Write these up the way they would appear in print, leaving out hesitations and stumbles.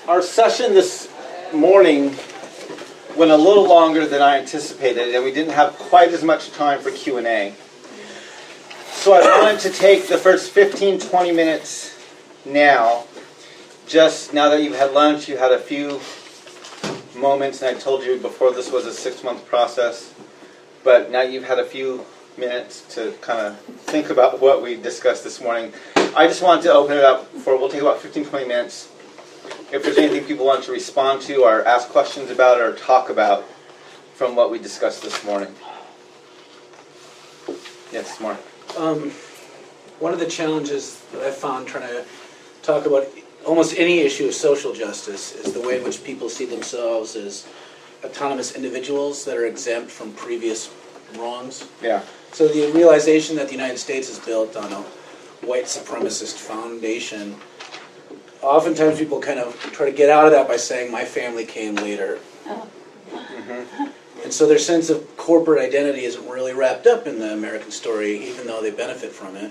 Our session this morning went a little longer than I anticipated, and we didn't have quite as much time for Q&A. So I wanted to take the first 15-20 minutes now. Just now that you've had lunch, you had a few moments, and I told you before this was a 6-month process, but now you've had a few minutes to kind of think about what we discussed this morning. I just wanted to open it up we'll take about 15-20 minutes. If there's anything people want to respond to or ask questions about or talk about from what we discussed this morning. Yes, Mark. One of the challenges that I found trying to talk about almost any issue of social justice is the way in which people see themselves as autonomous individuals that are exempt from previous wrongs. Yeah. So the realization that the United States is built on a white supremacist foundation, oftentimes people kind of try to get out of that by saying, my family came later. Mm-hmm. And so their sense of corporate identity isn't really wrapped up in the American story, even though they benefit from it.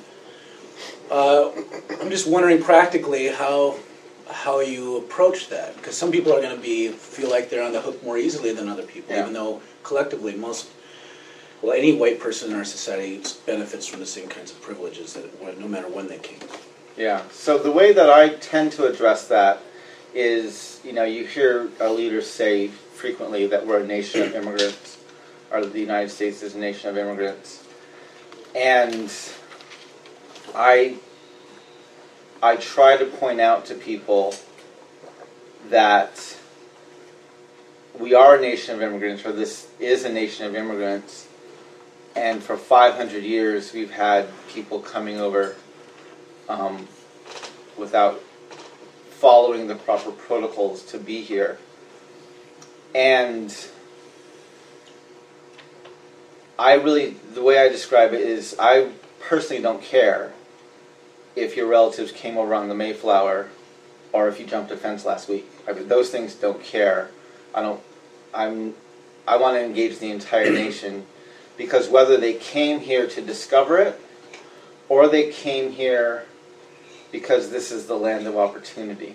I'm just wondering practically how you approach that, because some people are going to feel like they're on the hook more easily than other people, even though collectively any white person in our society benefits from the same kinds of privileges no matter when they came. Yeah. So the way that I tend to address that is, you hear our leaders say frequently that we're a nation of immigrants, or the United States is a nation of immigrants. And I try to point out to people that we are a nation of immigrants, or this is a nation of immigrants, and for 500 years we've had people coming over without following the proper protocols to be here. And the way I describe it is, I personally don't care if your relatives came over on the Mayflower or if you jumped a fence last week. Those things don't care. I want to engage the entire nation, because whether they came here to discover it or they came here because this is the land of opportunity.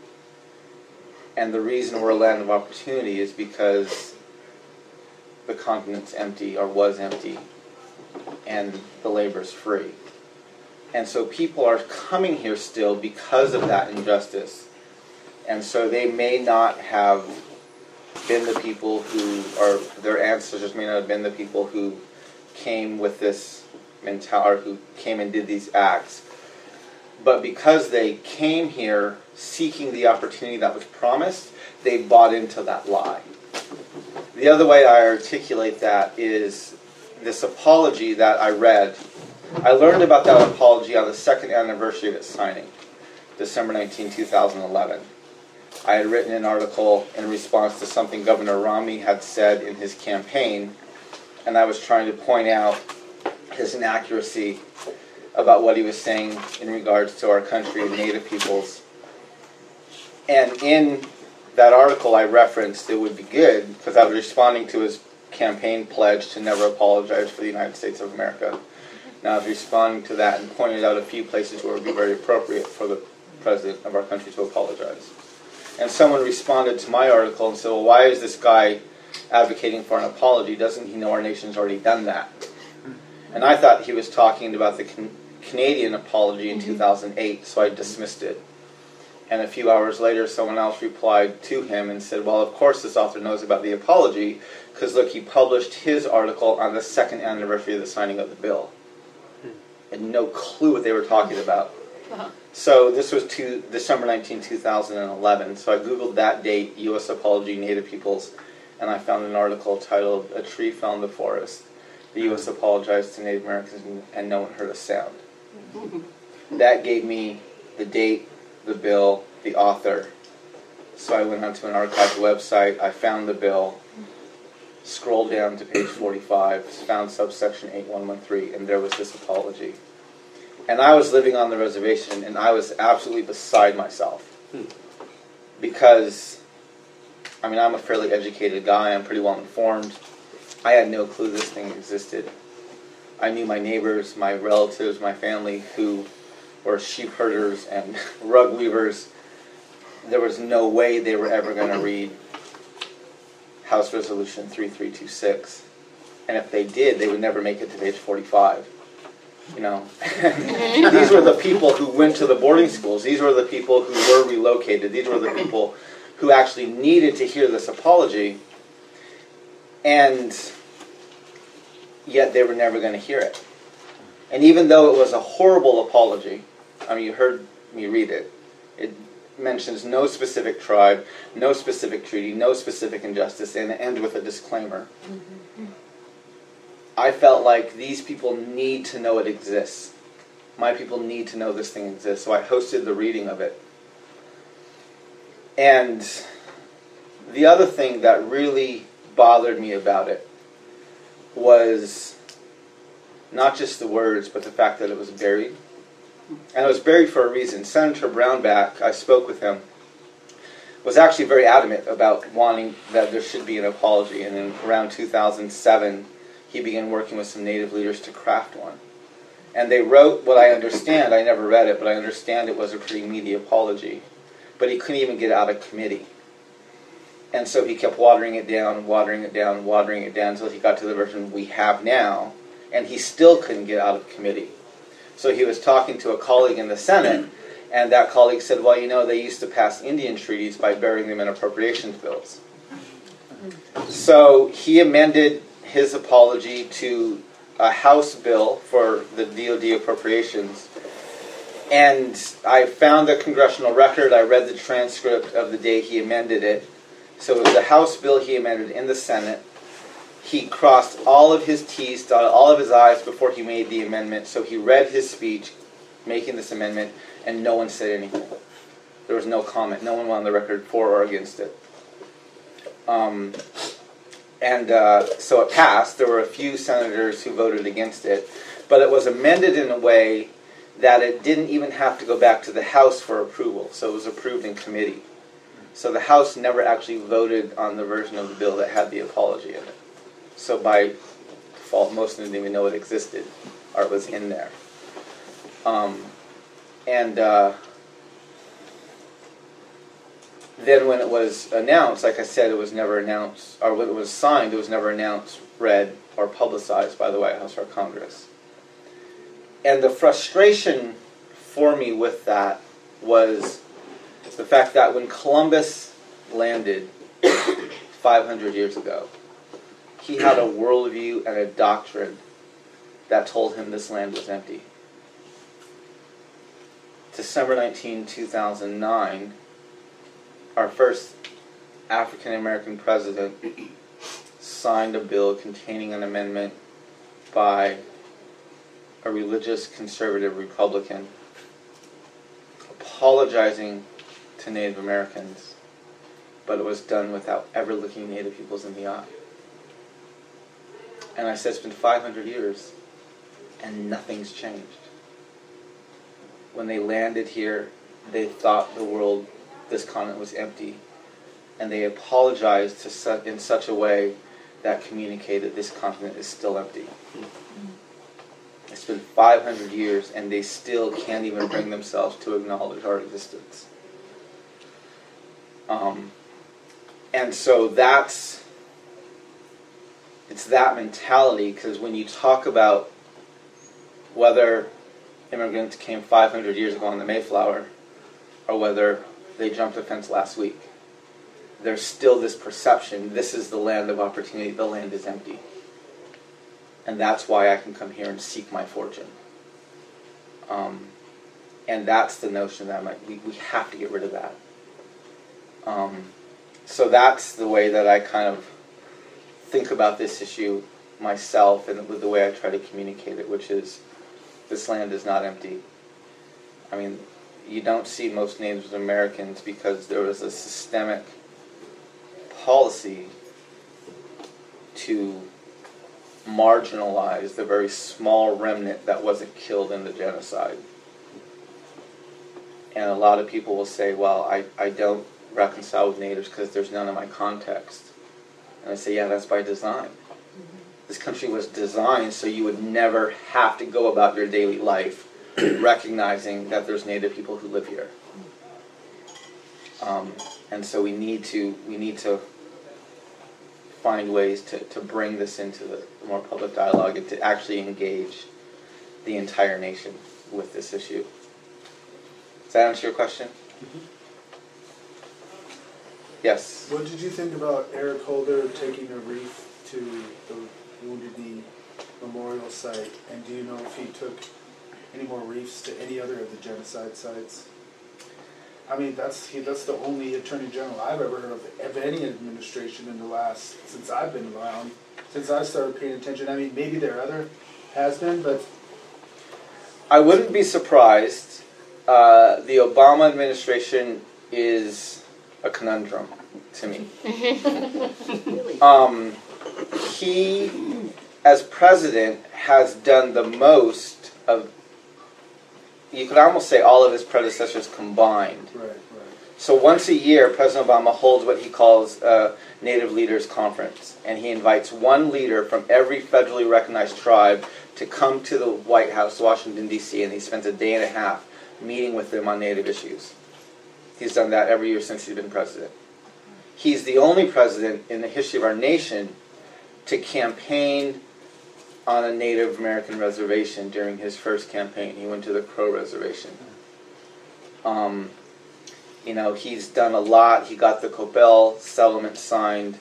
And the reason we're a land of opportunity is because the continent's empty, or was empty, and the labor's free. And so people are coming here still because of that injustice. And so they may not have been the people or their ancestors may not have been the people who came with this mentality, or who came and did these acts. But because they came here seeking the opportunity that was promised, they bought into that lie. The other way I articulate that is this apology that I read. I learned about that apology on the 2nd anniversary of its signing, December 19, 2011. I had written an article in response to something Governor Romney had said in his campaign, and I was trying to point out his inaccuracy about what he was saying in regards to our country and Native peoples. And in that article I referenced, it would be good, because I was responding to his campaign pledge to never apologize for the United States of America. Now I was responding to that and pointed out a few places where it would be very appropriate for the president of our country to apologize. And someone responded to my article and said, well, why is this guy advocating for an apology? Doesn't he know our nation's already done that? And I thought he was talking about the Canadian apology in 2008, so I dismissed it. And a few hours later, someone else replied to him and said, well, of course this author knows about the apology, because look, he published his article on the 2nd anniversary of the signing of the bill. And no clue what they were talking about. So this was December 19, 2011. So I Googled that date, U.S. Apology, Native Peoples, and I found an article titled, A Tree Fell in the Forest. The U.S. apologized to Native Americans and no one heard a sound. That gave me the date, the bill, the author. So I went onto an archived website, I found the bill, scrolled down to page 45, found subsection 8113, and there was this apology. And I was living on the reservation, and I was absolutely beside myself. Because, I'm a fairly educated guy, I'm pretty well informed. I had no clue this thing existed. I knew my neighbors, my relatives, my family, who were sheep herders and rug weavers, there was no way they were ever going to read House Resolution 3326. And if they did, they would never make it to page 45. You know, these were the people who went to the boarding schools. These were the people who were relocated. These were the people who actually needed to hear this apology. And yet they were never going to hear it. And even though it was a horrible apology, I mean, you heard me read it. It mentions no specific tribe, no specific treaty, no specific injustice, and it ends with a disclaimer. I felt like these people need to know it exists. My people need to know this thing exists. So I hosted the reading of it. And the other thing that really bothered me about it was not just the words, but the fact that it was buried. And it was buried for a reason. Senator Brownback, I spoke with him, was actually very adamant about wanting that there should be an apology. And in around 2007, he began working with some Native leaders to craft one. And they wrote what I understand, I never read it, but I understand it was a pretty meaty apology. But he couldn't even get it out of committee. And so he kept watering it down, until he got to the version we have now, and he still couldn't get out of committee. So he was talking to a colleague in the Senate, and that colleague said, well, you know, they used to pass Indian treaties by burying them in appropriations bills. So he amended his apology to a House bill for the DoD appropriations. And I found the congressional record. I read the transcript of the day he amended it. So it was the House bill he amended in the Senate. He crossed all of his T's, dotted all of his I's before he made the amendment. So he read his speech making this amendment, and no one said anything. There was no comment. No one went on the record for or against it. So it passed. There were a few senators who voted against it. But it was amended in a way that it didn't even have to go back to the House for approval. So it was approved in committee. So the House never actually voted on the version of the bill that had the apology in it. So by default, most of them didn't even know it existed or it was in there. Then when it was announced, like I said, it was never announced, or when it was signed, it was never announced, read, or publicized by the White House or Congress. And the frustration for me with that was the fact that when Columbus landed 500 years ago, he had a worldview and a doctrine that told him this land was empty. December 19, 2009, our first African-American president signed a bill containing an amendment by a religious conservative Republican apologizing to Native Americans, but it was done without ever looking Native peoples in the eye. And I said, it's been 500 years, and nothing's changed. When they landed here, they thought the world, this continent was empty, and they apologized in such a way that communicated this continent is still empty. It's been 500 years, and they still can't even bring themselves to acknowledge our existence. And so it's that mentality, because when you talk about whether immigrants came 500 years ago on the Mayflower, or whether they jumped a fence last week, there's still this perception, this is the land of opportunity, the land is empty. And that's why I can come here and seek my fortune. And that's the notion that we have to get rid of that. So that's the way that I kind of think about this issue myself, and the way I try to communicate it, which is this land is not empty. I mean, you don't see most Native Americans because there was a systemic policy to marginalize the very small remnant that wasn't killed in the genocide. And a lot of people will say, well, I don't reconcile with natives because there's none in my context. And I say, yeah, that's by design. This country was designed so you would never have to go about your daily life recognizing that there's Native people who live here. And so we need to find ways to bring this into the more public dialogue and to actually engage the entire nation with this issue. Does that answer your question? Yes. What did you think about Eric Holder taking a wreath to the Wounded Knee Memorial site? And do you know if he took any more wreaths to any other of the genocide sites? I mean, that's the only Attorney General I've ever heard of any administration in the last, since I've been around, since I started paying attention. I mean, maybe there other has been, but I wouldn't be surprised. The Obama administration is a conundrum to me. He, as president, has done the most of, you could almost say, all of his predecessors combined. right. So once a year, President Obama holds what he calls a Native Leaders Conference, and he invites one leader from every federally recognized tribe to come to the White House, Washington, D.C., and he spends a day and a half meeting with them on Native issues. He's done that every year since he's been president. He's the only president in the history of our nation to campaign on a Native American reservation during his first campaign. He went to the Crow Reservation. You know, he's done a lot. He got the Cobell settlement signed.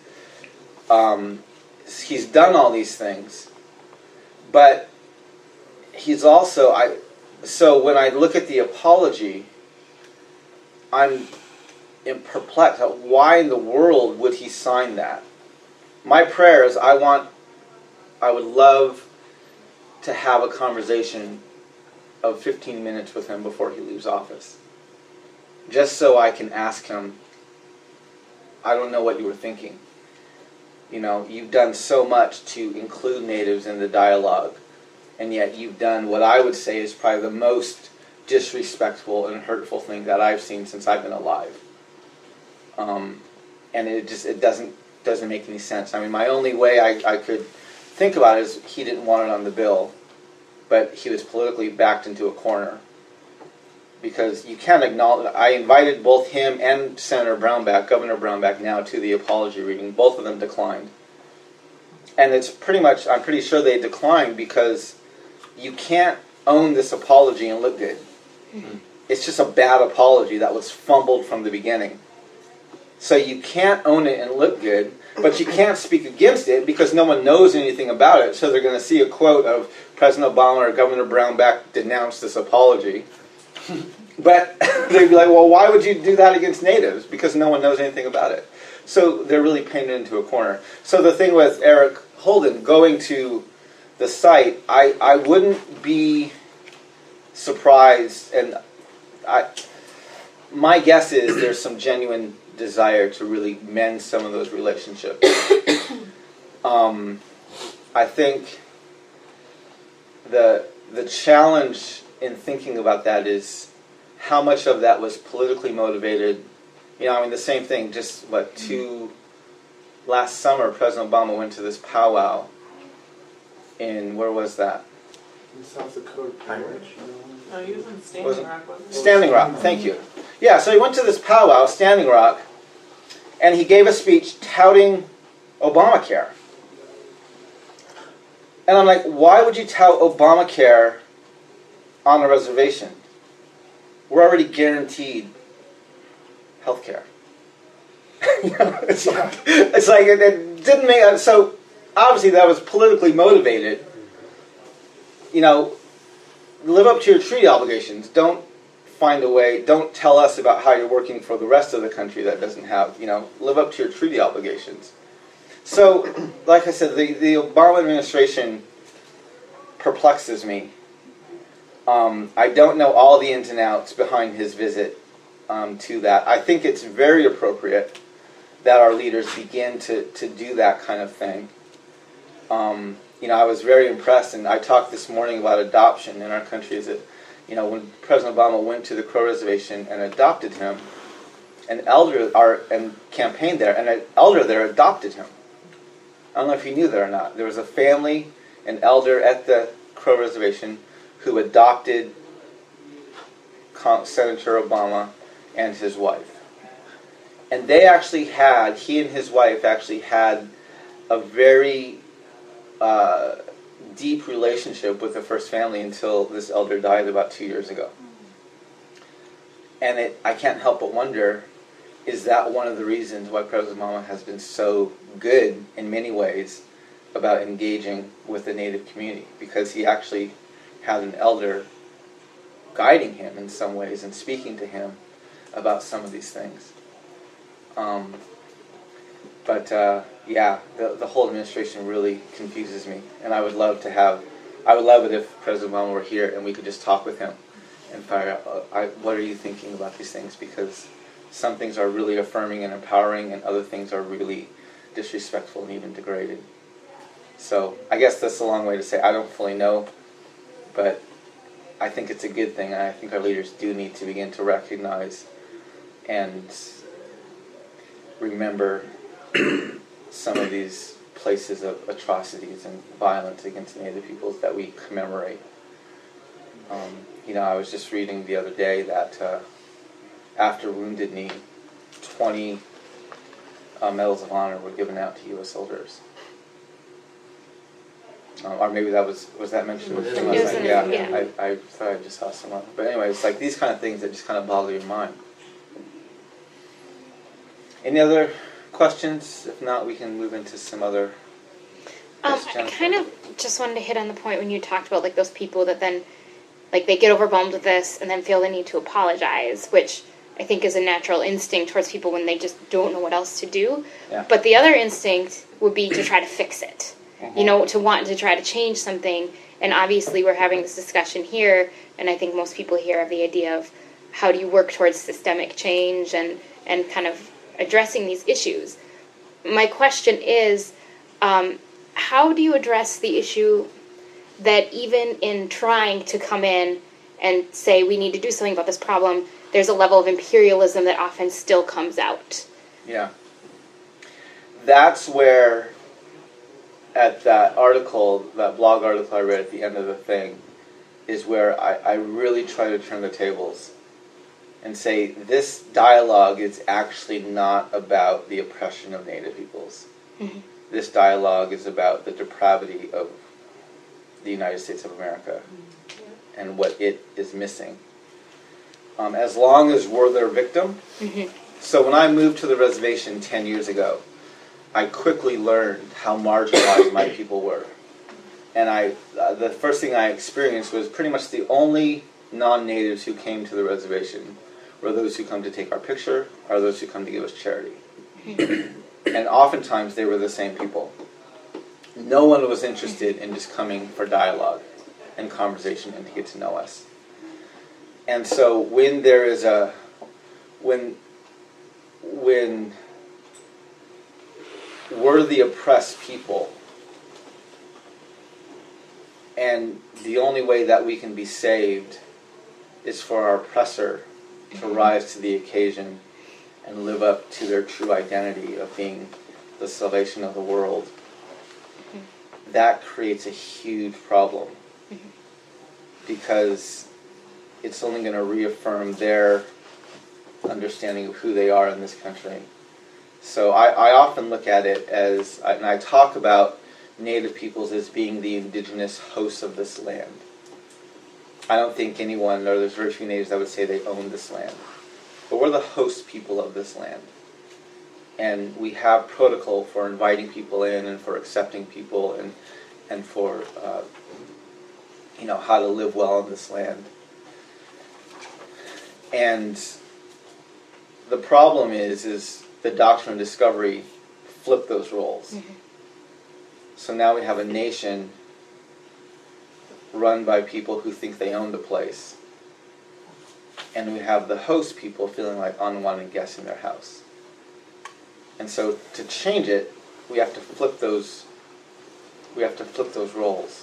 He's done all these things. But he's also, so when I look at the apology, I'm perplexed at why in the world would he sign that? My prayer is I would love to have a conversation of 15 minutes with him before he leaves office. Just so I can ask him, I don't know what you were thinking. You know, you've done so much to include natives in the dialogue, and yet you've done what I would say is probably the most disrespectful and hurtful thing that I've seen since I've been alive. And it doesn't make any sense. I mean, my only way I could think about it is he didn't want it on the bill, but he was politically backed into a corner. Because you can't acknowledge, I invited both him and Senator Brownback, Governor Brownback now, to the apology reading. Both of them declined. And it's pretty much, I'm pretty sure they declined because you can't own this apology and look good. It's just a bad apology that was fumbled from the beginning. So you can't own it and look good, but you can't speak against it because no one knows anything about it. So they're going to see a quote of President Obama or Governor Brownback denounce this apology. But they'd be like, well, why would you do that against natives? Because no one knows anything about it. So they're really painted into a corner. So the thing with Eric Holden going to the site, I wouldn't be surprised, and my guess is there's some genuine desire to really mend some of those relationships. I think the challenge in thinking about that is how much of that was politically motivated. You know, I mean, the same thing, just, last summer, President Obama went to this powwow in, where was that? In South Dakota, Pirates. No, he was in Standing Rock, wasn't he? Standing Rock, thank you. Yeah, so he went to this powwow, Standing Rock, and he gave a speech touting Obamacare. And I'm like, why would you tout Obamacare on a reservation? We're already guaranteed health care. It's like it didn't make, so obviously that was politically motivated. You know, live up to your treaty obligations. Don't find a way, don't tell us about how you're working for the rest of the country that doesn't have, live up to your treaty obligations. So, like I said, the Obama administration perplexes me. I don't know all the ins and outs behind his visit to that. I think it's very appropriate that our leaders begin to do that kind of thing. I was very impressed, and I talked this morning about adoption in our country. Is that, when President Obama went to the Crow Reservation and adopted him, an elder and campaigned there, and an elder there adopted him. I don't know if you knew that or not. There was a family, an elder at the Crow Reservation, who adopted Senator Obama and his wife. And they actually had, he and his wife actually had a very deep relationship with the first family until this elder died about 2 years ago. And I can't help but wonder, is that one of the reasons why President Obama has been so good in many ways about engaging with the Native community? Because he actually had an elder guiding him in some ways and speaking to him about some of these things. Yeah, the whole administration really confuses me, and I would love it if President Obama were here and we could just talk with him and find out, what are you thinking about these things? Because some things are really affirming and empowering, and other things are really disrespectful and even degraded. So I guess that's a long way to say I don't fully know, but I think it's a good thing, and I think our leaders do need to begin to recognize and remember some of these places of atrocities and violence against Native peoples that we commemorate. I was just reading the other day that after Wounded Knee, 20 Medals of Honor were given out to U.S. soldiers. Or maybe that was that mentioned? It was in it, I thought I just saw someone. But anyway, it's like these kind of things that just kind of boggle your mind. Any other questions? If not, we can move into some other. Yes, I Jennifer. kind of just wanted to hit on the point when you talked about like those people that then, like they get overwhelmed with this and then feel the need to apologize, which I think is a natural instinct towards people when they just don't know what else to do. Yeah. But the other instinct would be to try to fix it. Mm-hmm. To want to try to change something. And obviously we're having this discussion here, and I think most people here have the idea of how do you work towards systemic change and kind of addressing these issues. My question is, how do you address the issue that even in trying to come in and say we need to do something about this problem, there's a level of imperialism that often still comes out? Yeah. That's where, at that article, that blog article I read at the end of the thing, is where I really try to turn the tables and say this dialogue is actually not about the oppression of Native peoples. Mm-hmm. This dialogue is about the depravity of the United States of America and what it is missing. As long as we're their victim. Mm-hmm. So when I moved to the reservation 10 years ago, I quickly learned how marginalized my people were. And the first thing I experienced was pretty much the only non-natives who came to the reservation were those who come to take our picture or those who come to give us charity. And oftentimes they were the same people. No one was interested in just coming for dialogue and conversation and to get to know us. And so when there is when we're the oppressed people, and the only way that we can be saved is for our oppressor to rise to the occasion and live up to their true identity of being the salvation of the world, that creates a huge problem. Because it's only going to reaffirm their understanding of who they are in this country. So I often look at it as, and I talk about Native peoples as being the indigenous hosts of this land. I don't think anyone, or there's very few natives that would say they own this land. But we're the host people of this land. And we have protocol for inviting people in and for accepting people and for how to live well in this land. And the problem is the doctrine of discovery flipped those roles. Mm-hmm. So now we have a nation run by people who think they own the place. And we have the host people feeling like unwanted guests in their house. And so to change it, we have to flip those roles.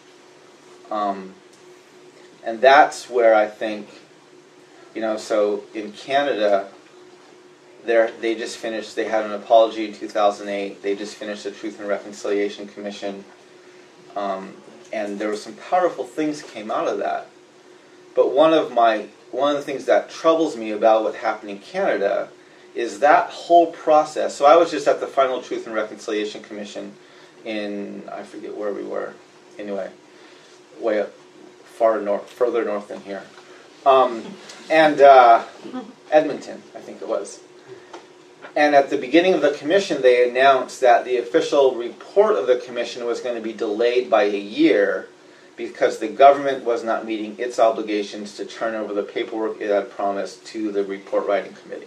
And that's where I think, so in Canada, they just finished, they had an apology in 2008, they just finished the Truth and Reconciliation Commission, and there were some powerful things came out of that. But one of the things that troubles me about what happened in Canada is that whole process. So I was just at the Final Truth and Reconciliation Commission in, I forget where we were, anyway, way up, further north than here. And Edmonton, I think it was. And at the beginning of the commission, they announced that the official report of the commission was going to be delayed by a year because the government was not meeting its obligations to turn over the paperwork it had promised to the report writing committee.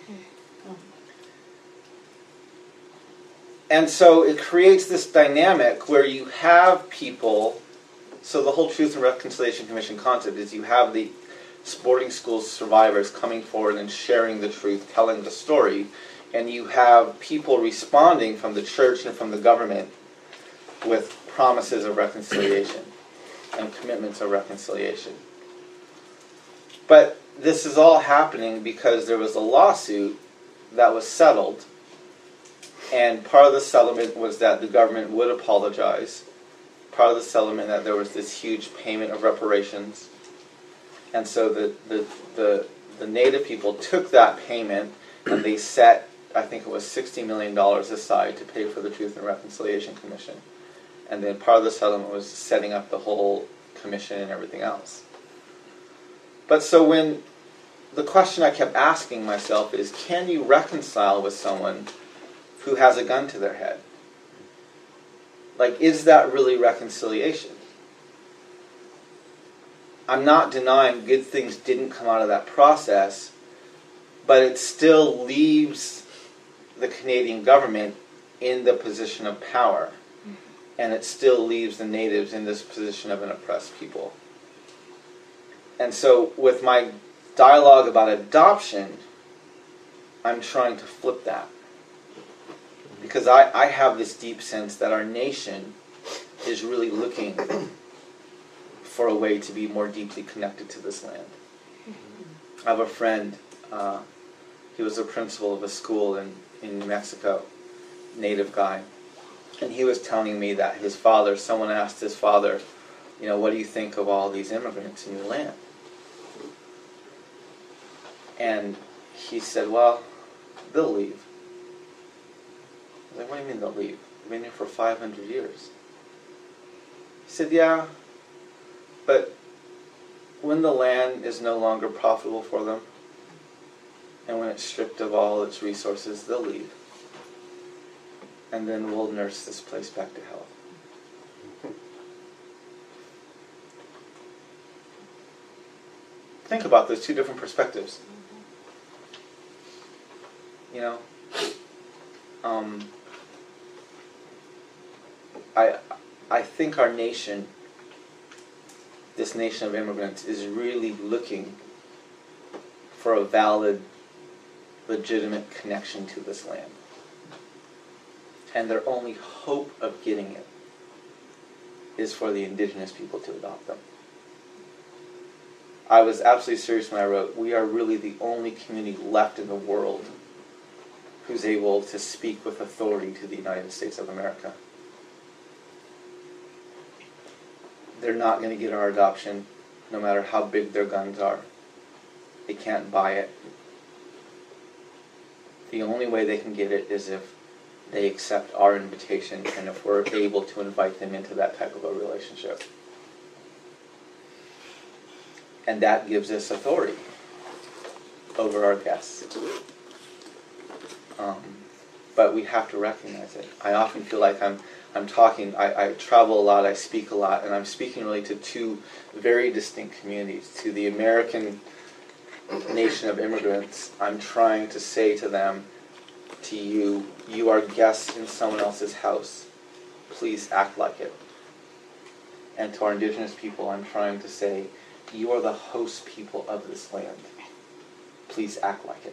And so it creates this dynamic where you have people, so the whole Truth and Reconciliation Commission concept is you have the boarding school survivors coming forward and sharing the truth, telling the story, and you have people responding from the church and from the government with promises of reconciliation and commitments of reconciliation. But this is all happening because there was a lawsuit that was settled, and part of the settlement was that the government would apologize. Part of the settlement that there was this huge payment of reparations. And so the Native people took that payment and they set, I think it was $60 million aside to pay for the Truth and Reconciliation Commission. And then part of the settlement was setting up the whole commission and everything else. But so when the question I kept asking myself is, can you reconcile with someone who has a gun to their head? Like, is that really reconciliation? I'm not denying good things didn't come out of that process, but it still leaves the Canadian government in the position of power. And it still leaves the Natives in this position of an oppressed people. And so with my dialogue about adoption, I'm trying to flip that. Because I have this deep sense that our nation is really looking for a way to be more deeply connected to this land. I have a friend, he was a principal of a school in New Mexico, Native guy, and he was telling me that his father, someone asked his father, you know, what do you think of all these immigrants in your land? And he said, well, they'll leave. I was like, what do you mean they'll leave? They've been here for 500 years. He said, yeah, but when the land is no longer profitable for them, and when it's stripped of all its resources, they'll leave. And then we'll nurse this place back to health. Think about those two different perspectives. You know, I think our nation, this nation of immigrants, is really looking for a valid, legitimate connection to this land. And their only hope of getting it is for the indigenous people to adopt them. I was absolutely serious when I wrote, we are really the only community left in the world who's able to speak with authority to the United States of America. They're not going to get our adoption, no matter how big their guns are. They can't buy it. The only way they can get it is if they accept our invitation and if we're able to invite them into that type of a relationship. And that gives us authority over our guests. But we have to recognize it. I often feel like I'm talking, I travel a lot, I speak a lot, and I'm speaking really to two very distinct communities. To the American nation of immigrants, I'm trying to say to them, to you, you are guests in someone else's house. Please act like it. And to our indigenous people, I'm trying to say, you are the host people of this land. Please act like it.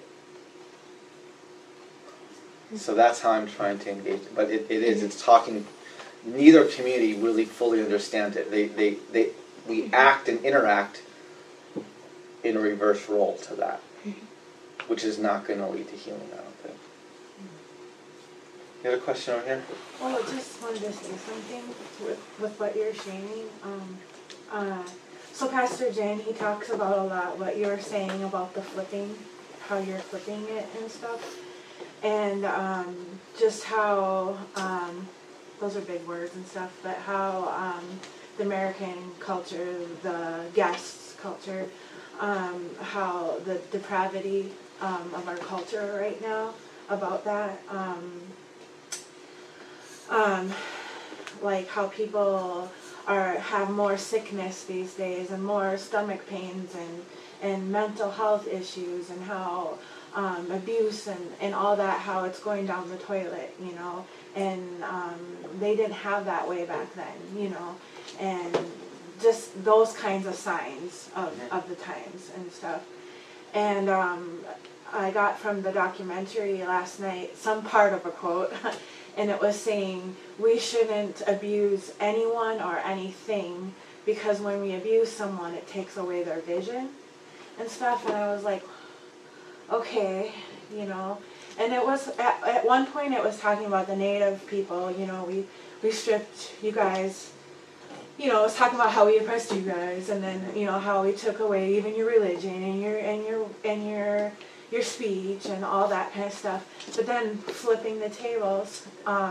So that's how I'm trying to engage. But it's talking, neither community really fully understands it. We act and interact in a reverse role to that, which is not going to lead to healing, I don't think. You have a question over here? Well, I just wanted to say something with what you're sharing. So Pastor Jen, he talks about a lot what you're saying about the flipping how you're flipping it and stuff, and just how those are big words and stuff, but how the American culture, the guest culture, how the depravity of our culture right now about that, like how people have more sickness these days and more stomach pains and mental health issues, and how abuse and all that, how it's going down the toilet, you know, and they didn't have that way back then, you know, and just those kinds of signs of the times and stuff. And I got from the documentary last night some part of a quote, and it was saying, we shouldn't abuse anyone or anything, because when we abuse someone, it takes away their vision and stuff. And I was like, okay, you know. And it was, at one point it was talking about the native people, you know, we stripped you guys, you know, it was talking about how we oppressed you guys, and then, you know, how we took away even your religion and your speech and all that kind of stuff. But then flipping the tables,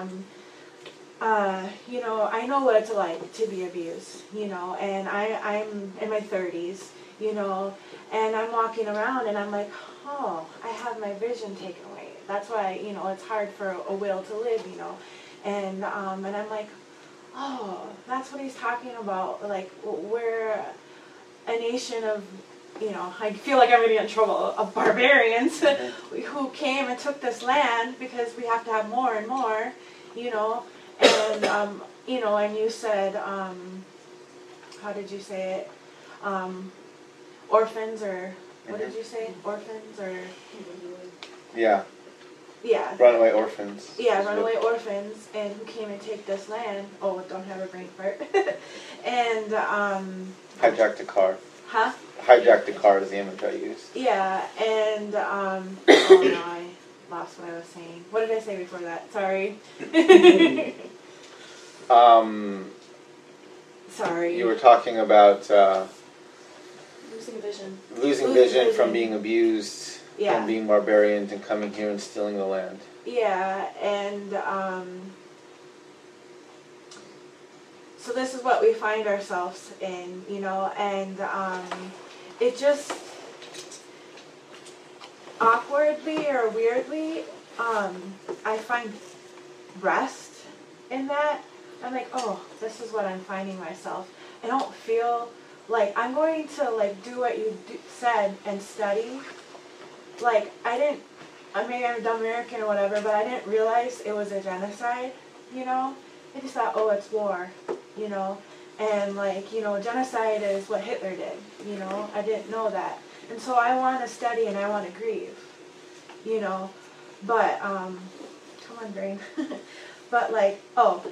you know, I know what it's like to be abused, you know, and I'm in my 30s, you know, and I'm walking around and I'm like, oh, I have my vision taken away. That's why, you know, it's hard for a will to live, you know, and I'm like, oh, that's what he's talking about. Like, we're a nation of, you know, I feel like I'm going to get in trouble, of barbarians who came and took this land because we have to have more and more, you know, and, you know, and you said, how did you say it, orphans, or, what did you say, orphans, or? Yeah. Yeah. Runaway orphans. Yeah, runaway orphans, and who came and take this land. Oh, don't have a brain fart. And, Hijacked a car. huh? Hijacked a car is the image I used. Yeah, and, oh no, I lost what I was saying. What did I say before that? Sorry. Sorry. You were talking about losing vision. losing vision from being abused, Yeah. from being barbarians, and coming here and stealing the land. Yeah, and, so this is what we find ourselves in, you know, and, it just awkwardly or weirdly, I find rest in that. I'm like, oh, this is what I'm finding myself. I don't feel like I'm going to, like, do what you said and study. Like, I mean, I'm a dumb American or whatever, but I didn't realize it was a genocide, you know? I just thought, oh, it's war, you know? And, like, you know, genocide is what Hitler did, you know? I didn't know that. And so I want to study and I want to grieve, you know? But, come on, brain. But, like, oh,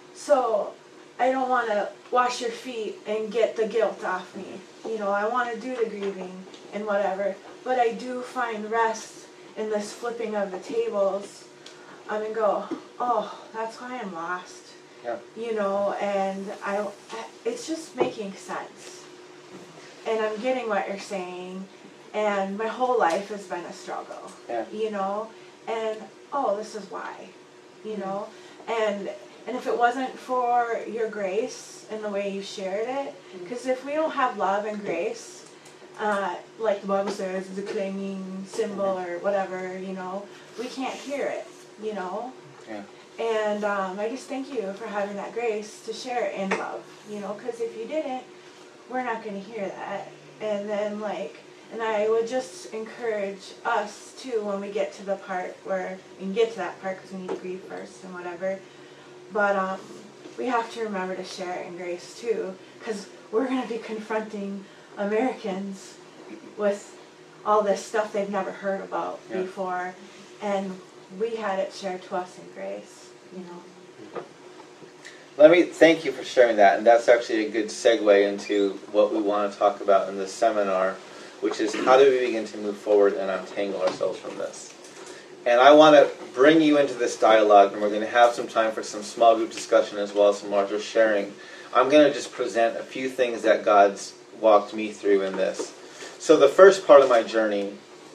so I don't want to wash your feet and get the guilt off me. You know, I want to do the grieving and whatever. But I do find rest in this flipping of the tables. And go, oh, that's why I'm lost. Yeah. You know, and it's just making sense. And I'm getting what you're saying. And my whole life has been a struggle. Yeah. You know, and oh, this is why. You know, and if it wasn't for your grace and the way you shared it, because if we don't have love and grace, like the Bible says, it's a clanging cymbal or whatever, you know, we can't hear it, you know. Yeah. And I just thank you for having that grace to share it in love, you know, because if you didn't, we're not going to hear that. And then, like, and I would just encourage us, too, when we get to the part where, we can get to that part because we need to grieve first and whatever, but we have to remember to share it in grace, too, because we're going to be confronting Americans with all this stuff they've never heard about before, and we had it shared to us in grace, you know. Let me thank you for sharing that, and that's actually a good segue into what we want to talk about in this seminar, which is how do we begin to move forward and untangle ourselves from this. And I want to bring you into this dialogue, and we're going to have some time for some small group discussion as well as some larger sharing. I'm going to just present a few things that God's walked me through in this. So the first part of my journey,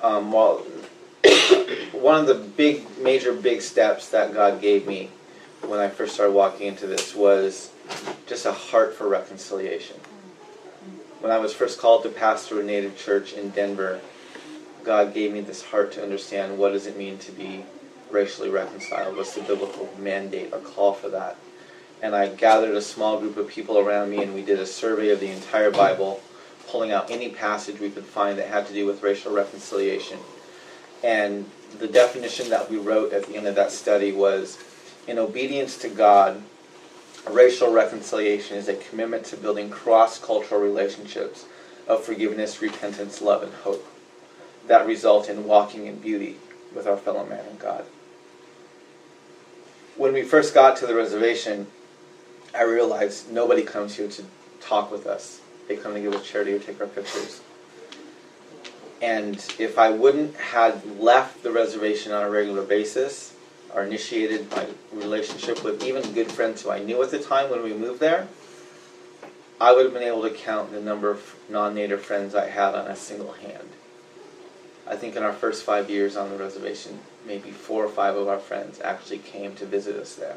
Well, one of the major steps that God gave me when I first started walking into this was just a heart for reconciliation. When I was first called to pastor a Native church in Denver, God gave me this heart to understand what does it mean to be racially reconciled. What's the biblical mandate, a call for that? And I gathered a small group of people around me and we did a survey of the entire Bible, pulling out any passage we could find that had to do with racial reconciliation. And the definition that we wrote at the end of that study was, in obedience to God, racial reconciliation is a commitment to building cross-cultural relationships of forgiveness, repentance, love, and hope that result in walking in beauty with our fellow man and God. When we first got to the reservation, I realized nobody comes here to talk with us. They come to give us charity or take our pictures. And if I wouldn't have left the reservation on a regular basis, or initiated my relationship with even good friends who I knew at the time when we moved there, I would have been able to count the number of non-native friends I had on a single hand. I think in our first 5 years on the reservation, maybe 4 or 5 of our friends actually came to visit us there.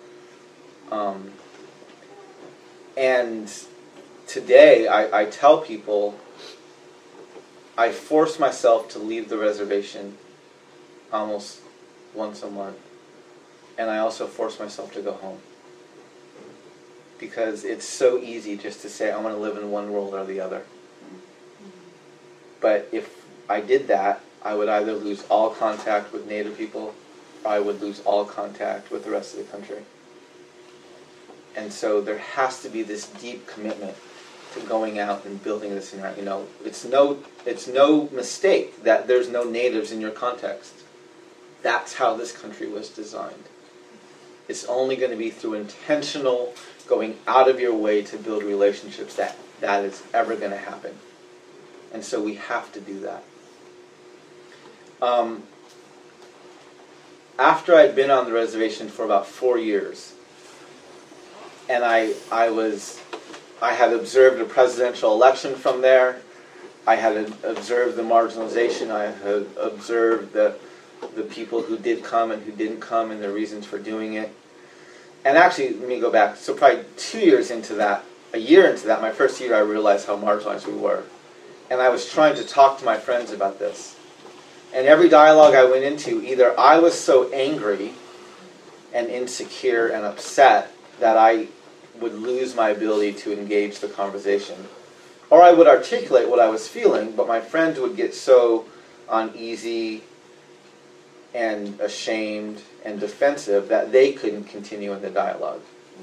And today, I tell people, I force myself to leave the reservation almost once a month. And I also force myself to go home. Because it's so easy just to say, I want to live in one world or the other. But if I did that, I would either lose all contact with Native people, or I would lose all contact with the rest of the country. And so there has to be this deep commitment to going out and building this environment. You know, it's no mistake that there's no natives in your context. That's how this country was designed. It's only going to be through intentional going out of your way to build relationships that is ever going to happen. And so we have to do that. After I'd been on the reservation for about 4 years, and I had observed a presidential election from there, I had observed the marginalization, I had observed the people who did come and who didn't come and their reasons for doing it. And actually, let me go back, so probably 2 years into that, a year into that, my first year, I realized how marginalized we were. And I was trying to talk to my friends about this. And every dialogue I went into, either I was so angry and insecure and upset that I would lose my ability to engage the conversation, or I would articulate what I was feeling, but my friends would get so uneasy and ashamed and defensive that they couldn't continue in the dialogue.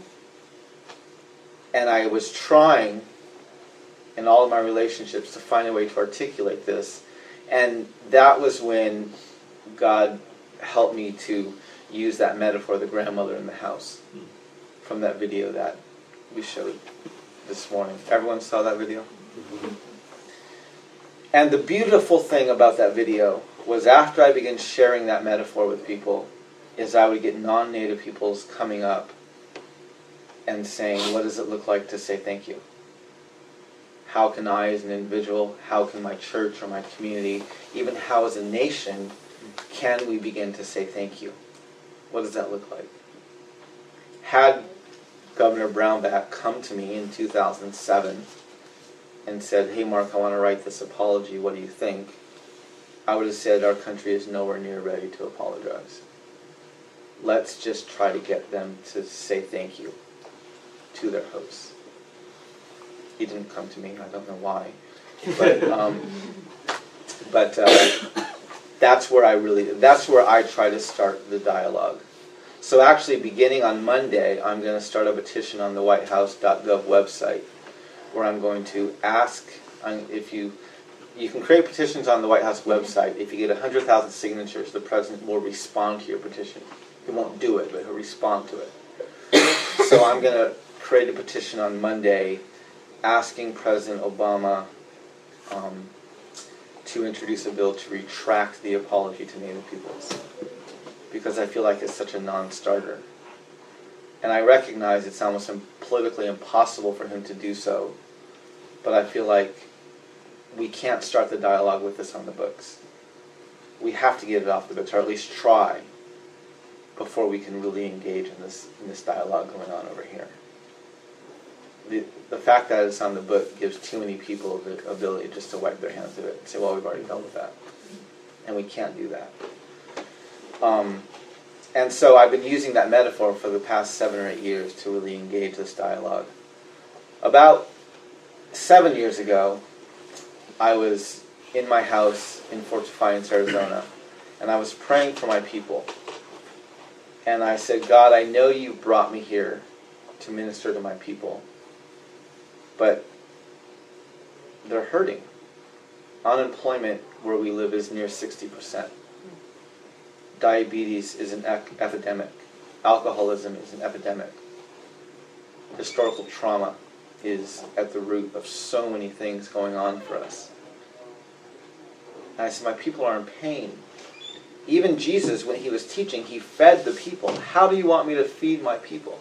And I was trying in all of my relationships to find a way to articulate this. And that was when God helped me to use that metaphor, the grandmother in the house, from that video that we showed this morning. Everyone saw that video? Mm-hmm. And the beautiful thing about that video was after I began sharing that metaphor with people, is I would get non-native peoples coming up and saying, what does it look like to say thank you? How can I as an individual, how can my church or my community, even how as a nation, can we begin to say thank you? What does that look like? Had Governor Brownback come to me in 2007 and said, hey Mark, I want to write this apology, what do you think? I would have said our country is nowhere near ready to apologize. Let's just try to get them to say thank you to their hosts. He didn't come to me, I don't know why. But that's where I try to start the dialogue. So actually beginning on Monday, I'm going to start a petition on the whitehouse.gov website where I'm going to ask, if you can create petitions on the White House website. If you get 100,000 signatures, the president will respond to your petition. He won't do it, but he'll respond to it. So I'm going to create a petition on Monday asking President Obama to introduce a bill to retract the apology to Native peoples, because I feel like it's such a non-starter. And I recognize it's almost politically impossible for him to do so, but I feel like we can't start the dialogue with this on the books. we have to get it off the books, or at least try, before we can really engage in this dialogue going on over here. The fact that it's on the book gives too many people the ability just to wipe their hands of it and say, well, we've already dealt with that. And we can't do that. And so I've been using that metaphor for the past 7 or 8 years to really engage this dialogue. About 7 years ago, I was in my house in Fort Defiance, Arizona, and I was praying for my people. And I said, God, I know you brought me here to minister to my people, but they're hurting. Unemployment where we live is near 60%. Diabetes is an epidemic. Alcoholism is an epidemic. Historical trauma is at the root of so many things going on for us. And I said, my people are in pain. Even Jesus, when he was teaching, he fed the people. How do you want me to feed my people?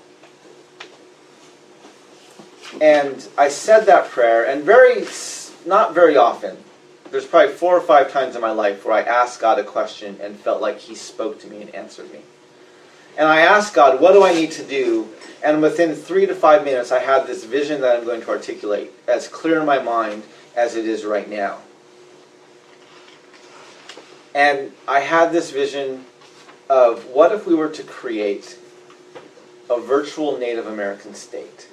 And I said that prayer, and not very often, there's probably 4 or 5 times in my life where I asked God a question and felt like he spoke to me and answered me. And I asked God, what do I need to do? And within 3 to 5 minutes, I had this vision that I'm going to articulate, as clear in my mind as it is right now. And I had this vision of, what if we were to create a virtual Native American state?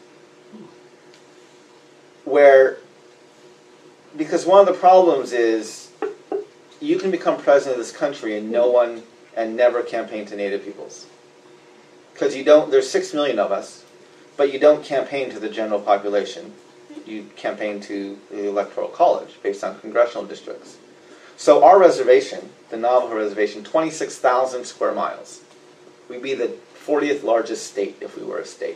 Because one of the problems is, you can become president of this country and never campaign to Native peoples. Because there's 6 million of us, but you don't campaign to the general population. You campaign to the Electoral College based on congressional districts. So our reservation, the Navajo Reservation, 26,000 square miles. We'd be the 40th largest state if we were a state.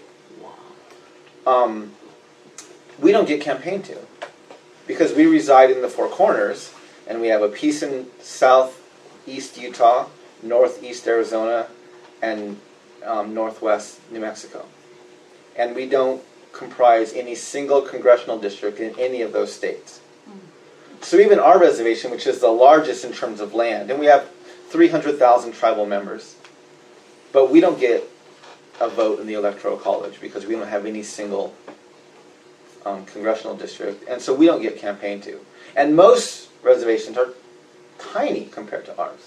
We don't get campaigned to because we reside in the Four Corners, and we have a piece in southeast Utah, northeast Arizona, and northwest New Mexico. And we don't comprise any single congressional district in any of those states. So even our reservation, which is the largest in terms of land, and we have 300,000 tribal members, but we don't get a vote in the Electoral College because we don't have any single congressional district, and so we don't get campaigned to. And most reservations are tiny compared to ours.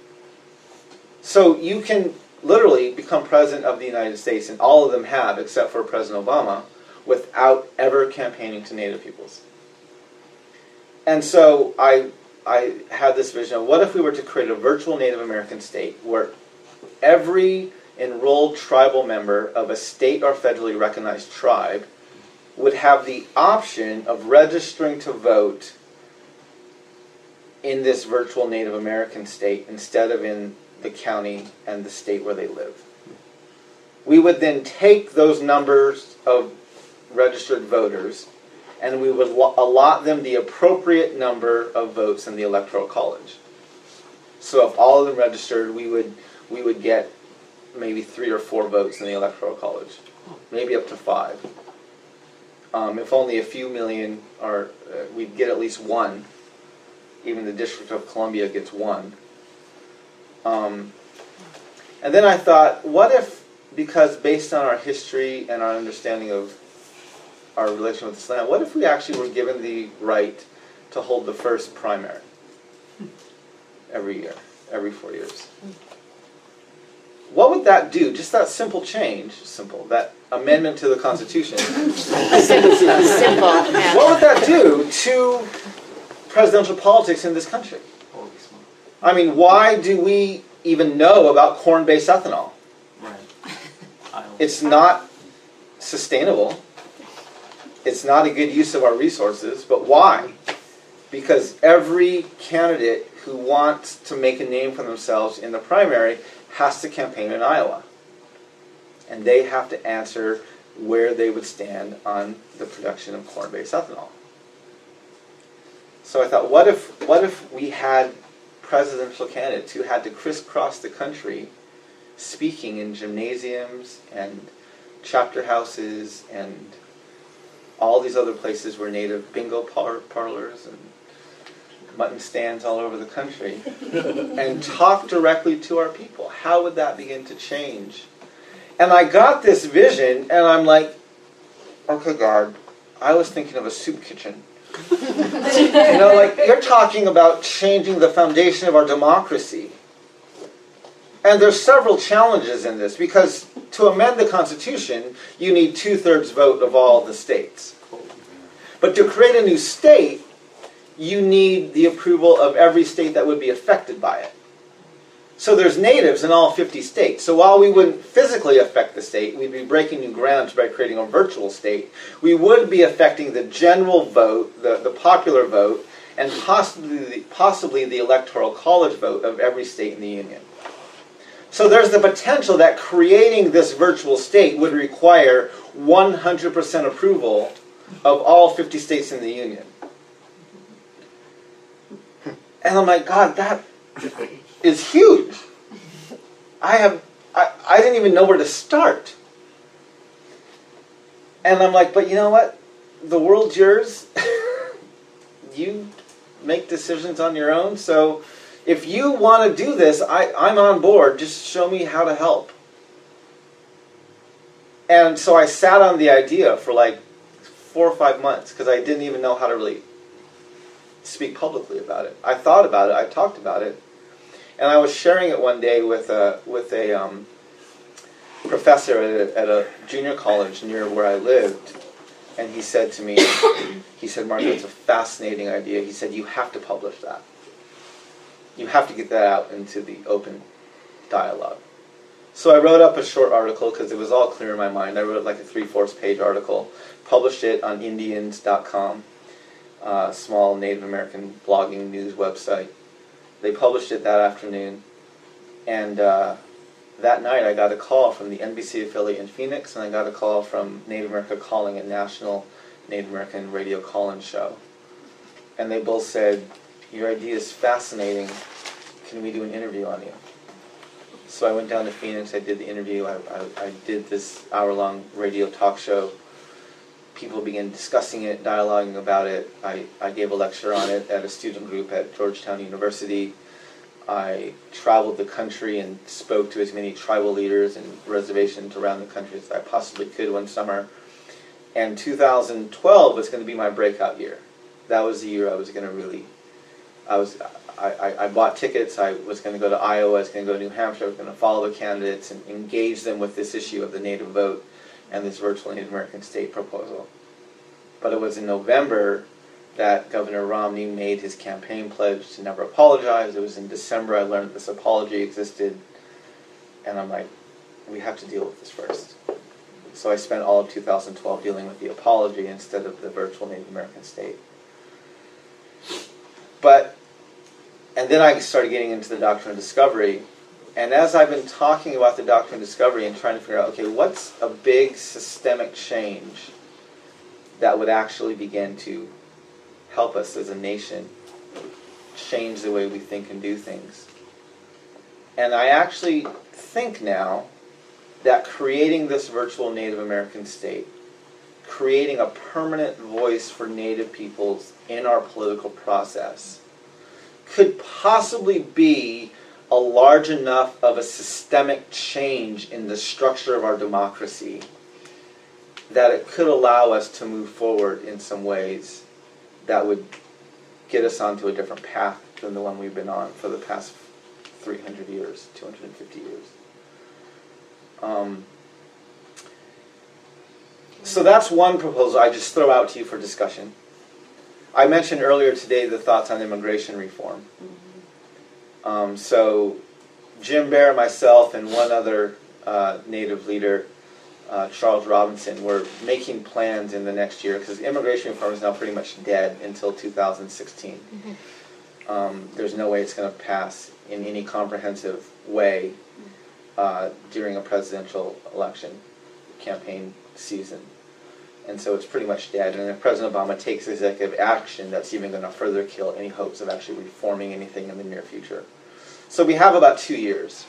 So you can literally become president of the United States, and all of them have, except for President Obama, without ever campaigning to Native peoples. And so I had this vision of, what if we were to create a virtual Native American state where every enrolled tribal member of a state or federally recognized tribe would have the option of registering to vote in this virtual Native American state instead of in the county and the state where they live. We would then take those numbers of registered voters and we would allot them the appropriate number of votes in the Electoral College. So if all of them registered, we would get maybe 3 or 4 votes in the Electoral College, maybe up to 5. If only a few million, we'd get at least 1. Even the District of Columbia gets 1. And then I thought, what if, because based on our history and our understanding of our relation with this land, what if we actually were given the right to hold the first primary every year, every 4 years? What would that do? Just that simple change, that amendment to the Constitution. Simple, yeah. What would that do to presidential politics in this country? I mean, why do we even know about corn-based ethanol? Right. It's not sustainable. It's not a good use of our resources. But why? Because every candidate who wants to make a name for themselves in the primary has to campaign in Iowa. And they have to answer where they would stand on the production of corn-based ethanol. So I thought, what if we had presidential candidates who had to crisscross the country speaking in gymnasiums and chapter houses and all these other places where Native bingo parlors and mutton stands all over the country, and talk directly to our people. How would that begin to change? And I got this vision, and I'm like, okay, God, I was thinking of a soup kitchen. Like you're talking about changing the foundation of our democracy. And there's several challenges in this, because to amend the Constitution, you need 2/3 vote of all the states. But to create a new state, you need the approval of every state that would be affected by it. So there's natives in all 50 states. So while we wouldn't physically affect the state, we'd be breaking new ground by creating a virtual state, we would be affecting the general vote, the popular vote, and possibly the electoral college vote of every state in the Union. So there's the potential that creating this virtual state would require 100% approval of all 50 states in the Union. And I'm like, God, that is huge. I didn't even know where to start. And I'm like, but you know what? The world's yours. You make decisions on your own. So if you want to do this, I'm on board. Just show me how to help. And so I sat on the idea for like 4 or 5 months, because I didn't even know how to really speak publicly about it. I thought about it. I talked about it. And I was sharing it one day with a professor at a junior college near where I lived. And he said to me, he said, Mark, it's a fascinating idea. He said, you have to publish that. You have to get that out into the open dialogue. So I wrote up a short article, because it was all clear in my mind. I wrote like a 3/4 page article, published it on Indians.com, a small Native American blogging news website. They published it that afternoon, and that night I got a call from the NBC affiliate in Phoenix, and I got a call from Native America Calling, a national Native American radio call-in show. And they both said, your idea is fascinating. Can we do an interview on you? So I went down to Phoenix, I did the interview, I did this hour-long radio talk show. People began discussing it, dialoguing about it. I gave a lecture on it at a student group at Georgetown University. I traveled the country and spoke to as many tribal leaders and reservations around the country as I possibly could one summer. And 2012 was going to be my breakout year. That was the year I was going to really... I bought tickets. I was going to go to Iowa. I was going to go to New Hampshire. I was going to follow the candidates and engage them with this issue of the native vote and this virtual Native American state proposal. But it was in November that Governor Romney made his campaign pledge to never apologize. It was in December I learned this apology existed. And I'm like, we have to deal with this first. So I spent all of 2012 dealing with the apology instead of the virtual Native American state. And then I started getting into the doctrine of discovery. And as I've been talking about the doctrine of discovery and trying to figure out, okay, what's a big systemic change that would actually begin to help us as a nation change the way we think and do things? And I actually think now that creating this virtual Native American state, creating a permanent voice for Native peoples in our political process, could possibly be a large enough of a systemic change in the structure of our democracy that it could allow us to move forward in some ways that would get us onto a different path than the one we've been on for the past 300 years, 250 years. So that's one proposal I just throw out to you for discussion. I mentioned earlier today the thoughts on immigration reform. So Jim Bear, myself, and one other Native leader, Charles Robinson, were making plans in the next year, because immigration reform is now pretty much dead until 2016. There's no way it's going to pass in any comprehensive way during a presidential election campaign season. And so it's pretty much dead. And if President Obama takes executive action, that's even going to further kill any hopes of actually reforming anything in the near future. So we have about 2 years.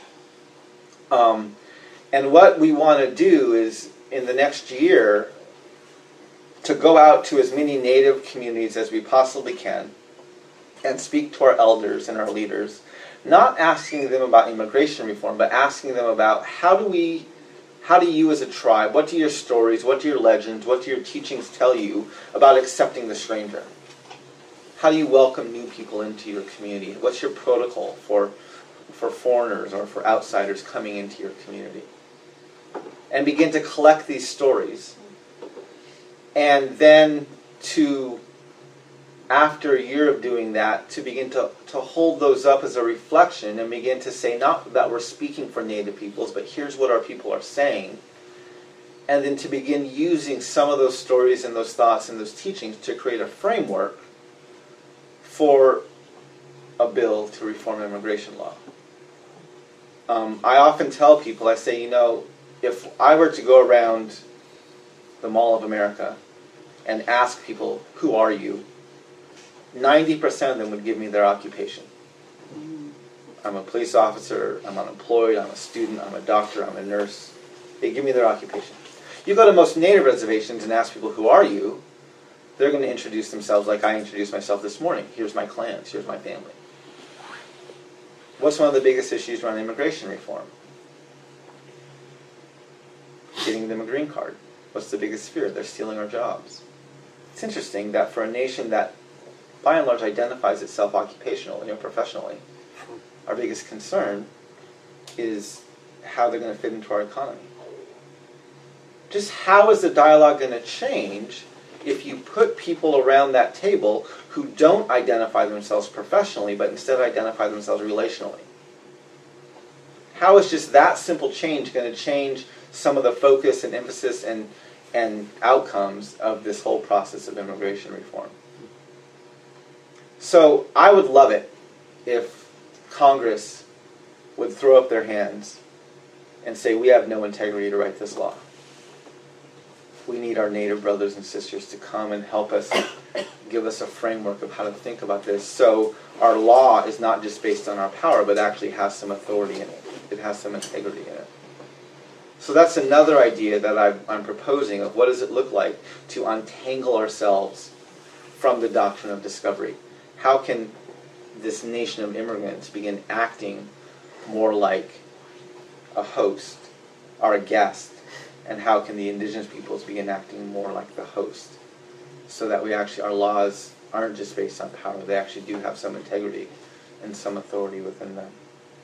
And what we want to do is, in the next year, to go out to as many Native communities as we possibly can, and speak to our elders and our leaders, not asking them about immigration reform, but asking them about how do you as a tribe, what do your stories, what do your legends, what do your teachings tell you about accepting the stranger? How do you welcome new people into your community? What's your protocol for foreigners or for outsiders coming into your community? And begin to collect these stories. And then after a year of doing that, to begin to hold those up as a reflection and begin to say, not that we're speaking for Native peoples, but here's what our people are saying. And then to begin using some of those stories and those thoughts and those teachings to create a framework for a bill to reform immigration law. I often tell people, I say, if I were to go around the Mall of America and ask people, who are you? 90% of them would give me their occupation. I'm a police officer, I'm unemployed, I'm a student, I'm a doctor, I'm a nurse. They give me their occupation. You go to most Native reservations and ask people, who are you? They're going to introduce themselves like I introduced myself this morning. Here's my clans, here's my family. What's one of the biggest issues around immigration reform? Getting them a green card. What's the biggest fear? They're stealing our jobs. It's interesting that for a nation that by and large identifies itself occupationally or professionally, our biggest concern is how they're going to fit into our economy. Just how is the dialogue going to change if you put people around that table who don't identify themselves professionally but instead identify themselves relationally? How is just that simple change going to change some of the focus and emphasis and outcomes of this whole process of immigration reform? So I would love it if Congress would throw up their hands and say, we have no integrity to write this law. We need our Native brothers and sisters to come and help us, give us a framework of how to think about this, so our law is not just based on our power, but actually has some authority in it. It has some integrity in it. So that's another idea that I'm proposing of what does it look like to untangle ourselves from the doctrine of discovery. How can this nation of immigrants begin acting more like a host or a guest? And how can the indigenous peoples begin acting more like the host? So that our laws aren't just based on power, they actually do have some integrity and some authority within them.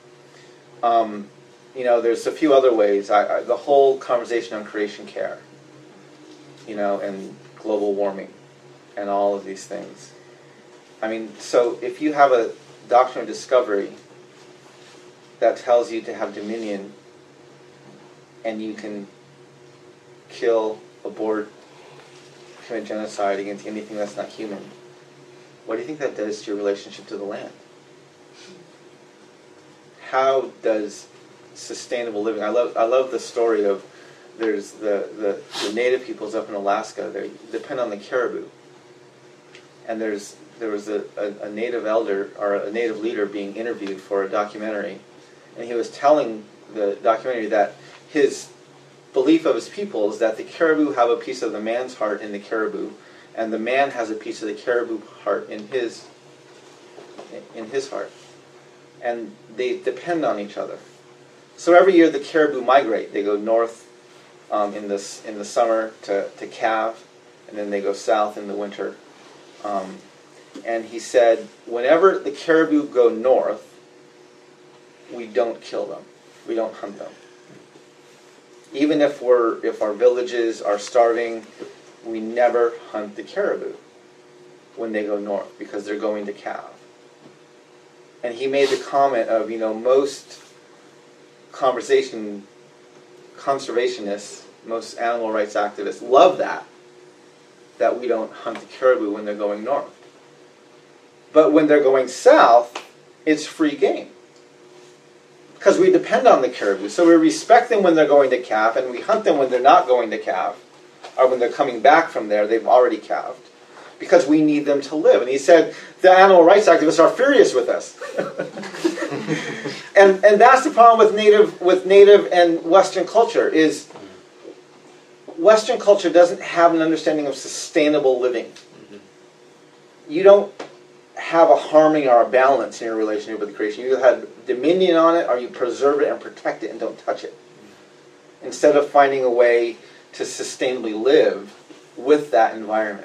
There's a few other ways. The whole conversation on creation care, and global warming, and all of these things. So if you have a doctrine of discovery that tells you to have dominion, and you can kill, abort, commit genocide against anything that's not human, what do you think that does to your relationship to the land? How does sustainable living? I love the story of there's the Native peoples up in Alaska. They depend on the caribou, and there was a Native elder or a Native leader being interviewed for a documentary, and he was telling the documentary that his belief of his people is that the caribou have a piece of the man's heart in the caribou, and the man has a piece of the caribou heart in his heart, and they depend on each other. So every year the caribou migrate. They go north in the summer to calve, and then they go south in the winter. And he said, whenever the caribou go north, we don't kill them. We don't hunt them. Even if our villages are starving, we never hunt the caribou when they go north because they're going to calve. And he made the comment of, most conservationists, most animal rights activists love that we don't hunt the caribou when they're going north. But when they're going south, it's free game. Because we depend on the caribou. So we respect them when they're going to calve, and we hunt them when they're not going to calve, or when they're coming back from there, they've already calved. Because we need them to live. And he said, the animal rights activists are furious with us. and that's the problem with Native and Western culture, is Western culture doesn't have an understanding of sustainable living. You don't have a harmony or a balance in your relationship with the creation. You either have dominion on it or you preserve it and protect it and don't touch it. Instead of finding a way to sustainably live with that environment.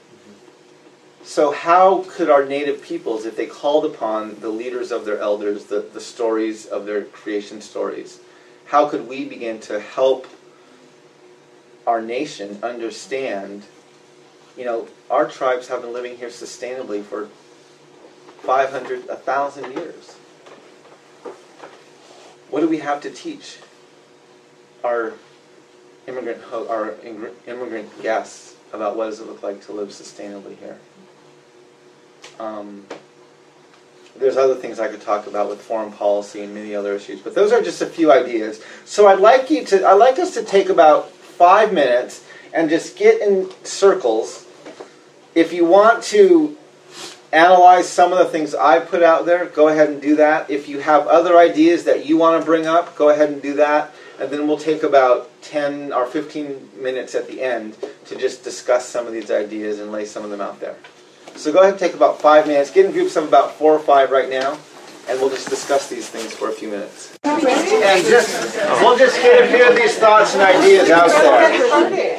So how could our native peoples, if they called upon the leaders of their elders, the stories of their creation stories, how could we begin to help our nation understand, our tribes have been living here sustainably for 500, 1,000 years. What do we have to teach our immigrant guests about what does it look like to live sustainably here? There's other things I could talk about with foreign policy and many other issues, but those are just a few ideas. So I'd like us to take about 5 minutes and just get in circles. If you want to analyze some of the things I put out there, go ahead and do that. If you have other ideas that you want to bring up, go ahead and do that. And then we'll take about 10 or 15 minutes at the end to just discuss some of these ideas and lay some of them out there. So go ahead and take about 5 minutes. Get in groups of about 4 or 5 right now, and we'll just discuss these things for a few minutes. And we'll just get a few of these thoughts and ideas out there.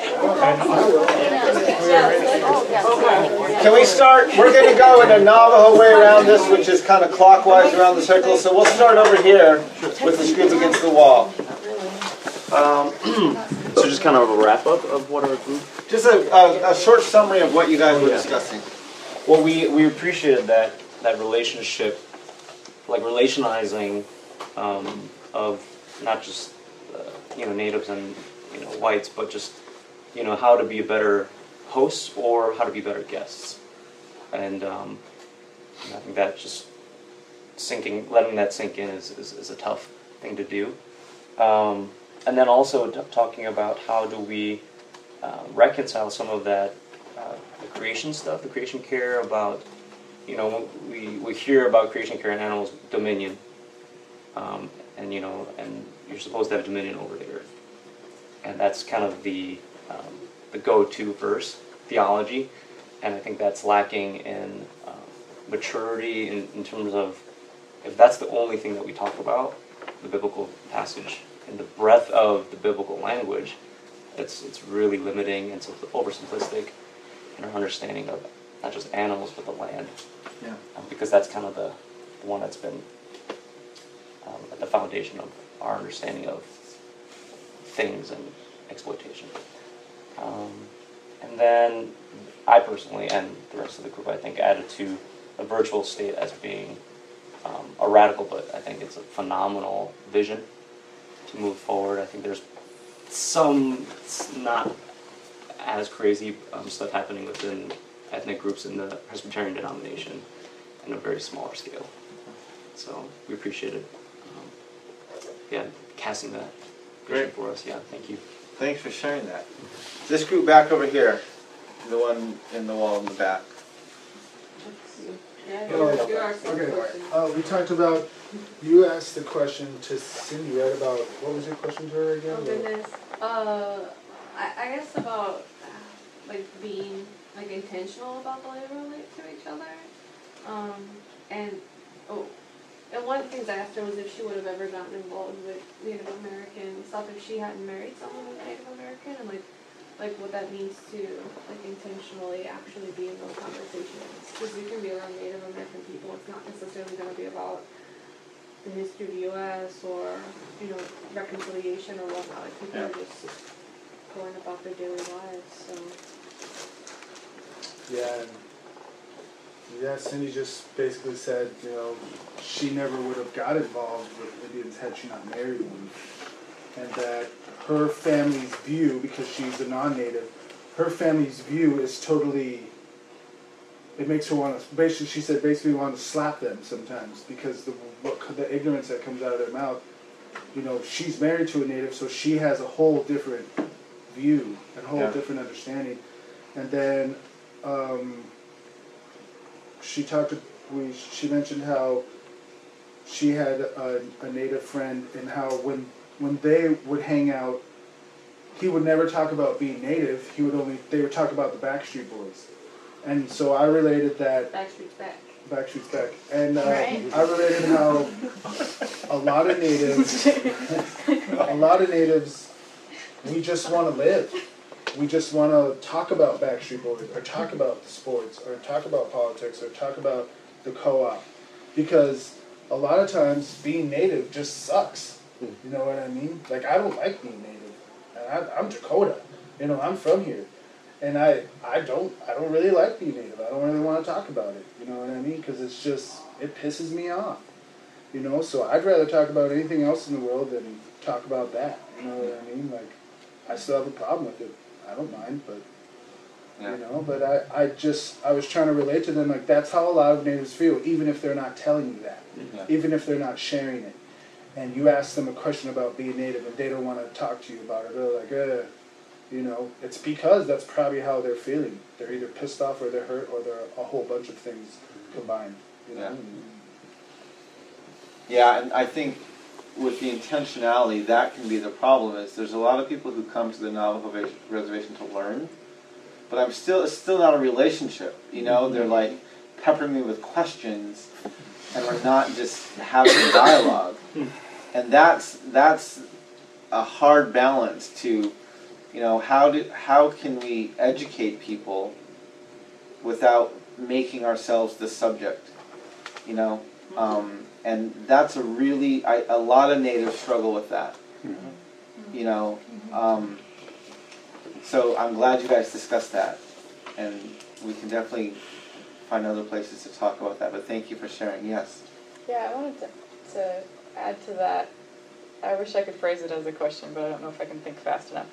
Can we start? We're going to go in a Navajo way around this, which is kind of clockwise around the circle. So we'll start over here with this group against the wall. So just kind of a wrap up of what our group. Just a short summary of what you guys were discussing. Well, we appreciated that relationship, like relationalizing of not just natives and whites, but just how to be a better hosts or how to be better guests, and I think that just letting that sink in is a tough thing to do, and then also talking about how do we reconcile some of that the creation stuff, the creation care about we hear about creation care and animals dominion, and and you're supposed to have dominion over the earth, and that's kind of the go-to verse theology, and I think that's lacking in maturity in terms of if that's the only thing that we talk about, the biblical passage and the breadth of the biblical language, it's really limiting and oversimplistic in our understanding of not just animals but the land, because that's kind of the one that's been at the foundation of our understanding of things and exploitation. And then I personally, and the rest of the group, I think, added to a virtual state as being a radical, but I think it's a phenomenal vision to move forward. I think there's some not as crazy stuff happening within ethnic groups in the Presbyterian denomination in a very smaller scale. So we appreciated casting that vision for us. Yeah, thank you. Thanks for sharing that. This group back over here, the one in the wall in the back. Okay, we talked about, you asked the question to Cindy, right, about, what was your question to her again? Oh goodness. I guess about being intentional about the way we relate to each other. And one of the things I asked her was if she would have ever gotten involved with Native American stuff if she hadn't married someone who's Native American, and what that means to intentionally actually be in those conversations. Because you can be around Native American people, it's not necessarily going to be about the history of the U.S. or reconciliation or whatnot. People are just going about their daily lives. So Yeah, Cindy just basically said, she never would have got involved with Indians had she not married one. And that her family's view, because she's a non-native, her family's view is totally, it makes her want to, basically want to slap them sometimes, because the ignorance that comes out of their mouth, she's married to a native, so she has a whole different view, and a whole different understanding. And then, she mentioned how she had a native friend, and how when they would hang out, he would never talk about being native. They would talk about the Backstreet Boys. And so I related that. Backstreet's back. Backstreet's back. And Right. I related how a lot of natives, we just want to live. We just want to talk about Backstreet Boys, or talk about sports, or talk about politics, or talk about the co-op. Because a lot of times being native just sucks. You know what I mean? Like, I don't like being native. And I'm Dakota. You know, I'm from here. And I don't really like being native. I don't really want to talk about it. You know what I mean? Because it's just, it pisses me off. You know, so I'd rather talk about anything else in the world than talk about that. You know what I mean? Like, I still have a problem with it. I don't mind, but, Yeah. you know, but I was trying to relate to them, like, that's how a lot of natives feel, even if they're not telling you that. Yeah. Even if they're not sharing it. And you ask them a question about being native and they don't want to talk to you about it. They're like, you know, it's because that's probably how they're feeling. They're either pissed off or they're hurt or they're a whole bunch of things combined. You know? Yeah, and I think with the intentionality, that can be the problem. Is there's a lot of people who come to the Navajo reservation to learn, but it's still not a relationship. You know, they're like peppering me with questions, and we're not just having a dialogue. And that's a hard balance to, you know, how can we educate people without making ourselves the subject, you know? And that's a lot of natives struggle with that, you know? So I'm glad you guys discussed that, and we can definitely find other places to talk about that, but thank you for sharing. Yes? Yeah, I wanted to add to that. I wish I could phrase it as a question, but I don't know if I can think fast enough.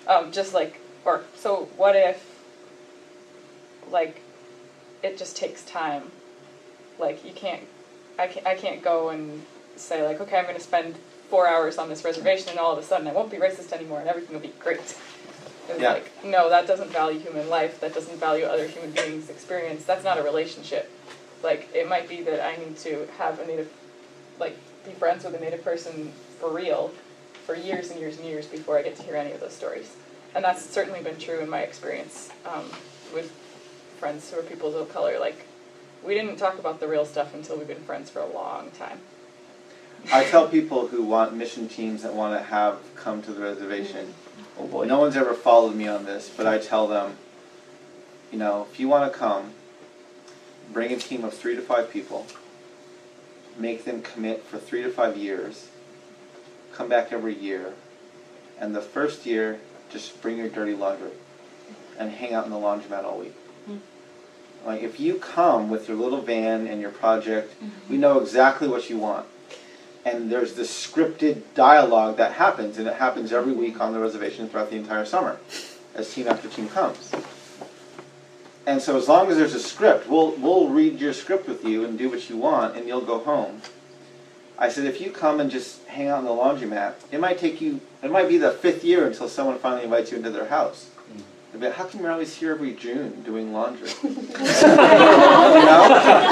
So what if, like, it just takes time? Like, I can't go and say, like, okay, I'm going to spend 4 hours on this reservation, and all of a sudden I won't be racist anymore, and everything will be great. It's like, no, that doesn't value human life. That doesn't value other human beings' experience. That's not a relationship. Like, it might be that I need to have a native, like, be friends with a native person for real for years and years and years before I get to hear any of those stories. And that's certainly been true in my experience with friends who are people of color. Like, we didn't talk about the real stuff until we've been friends for a long time. I tell people who want mission teams that want to have come to the reservation, Oh boy. no one's ever followed me on this, but I tell them, you know, if you want to come, bring a team of 3 to 5 people, make them commit for 3 to 5 years, come back every year, and the first year, just bring your dirty laundry and hang out in the laundromat all week. Like, if you come with your little van and your project, we know exactly what you want. And there's this scripted dialogue that happens, and it happens every week on the reservation throughout the entire summer, as team after team comes. And so as long as there's a script, we'll read your script with you and do what you want, and you'll go home. I said, if you come and just hang out in the laundromat, it might be the 5th year until someone finally invites you into their house. They'll be like, how come you're always here every June doing laundry? You know?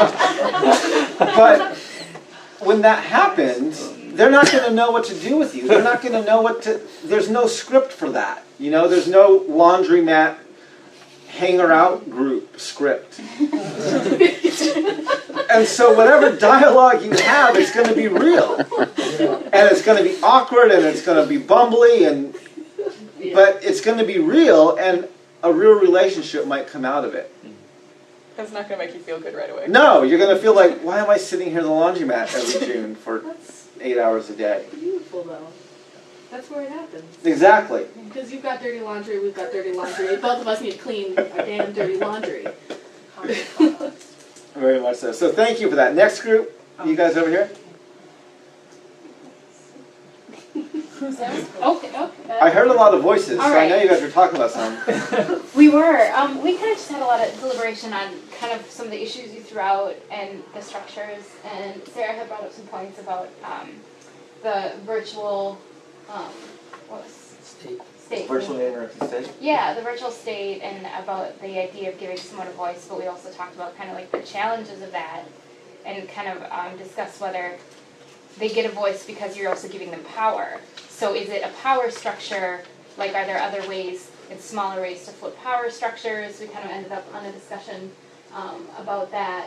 But when that happens, they're not going to know what to do with you. They're not going to know there's no script for that. You know, there's no laundromat hanger out group script. And so whatever dialogue you have, it's going to be real. And it's going to be awkward, and it's going to be bumbly, but it's going to be real, and a real relationship might come out of it. That's not going to make you feel good right away. No, you're going to feel like, why am I sitting here in the laundromat every June for 8 hours a day? Beautiful though. That's where it happens. Exactly. Because you've got dirty laundry, we've got dirty laundry. Both of us need to clean our damn dirty laundry. Very much so. So thank you for that. Next group, you guys over here? Okay. I heard a lot of voices, All so right. I know you guys were talking about some. We were. We kind of just had a lot of deliberation on kind of some of the issues you threw out and the structures. And Sarah had brought up some points about the virtual, state. Virtual interactive stage? Yeah, the virtual state, and about the idea of giving someone a voice. But we also talked about kind of like the challenges of that, and kind of discussed whether they get a voice because you're also giving them power. So is it a power structure? Like, are there other ways, in smaller ways, to flip power structures? We kind of ended up on a discussion about that.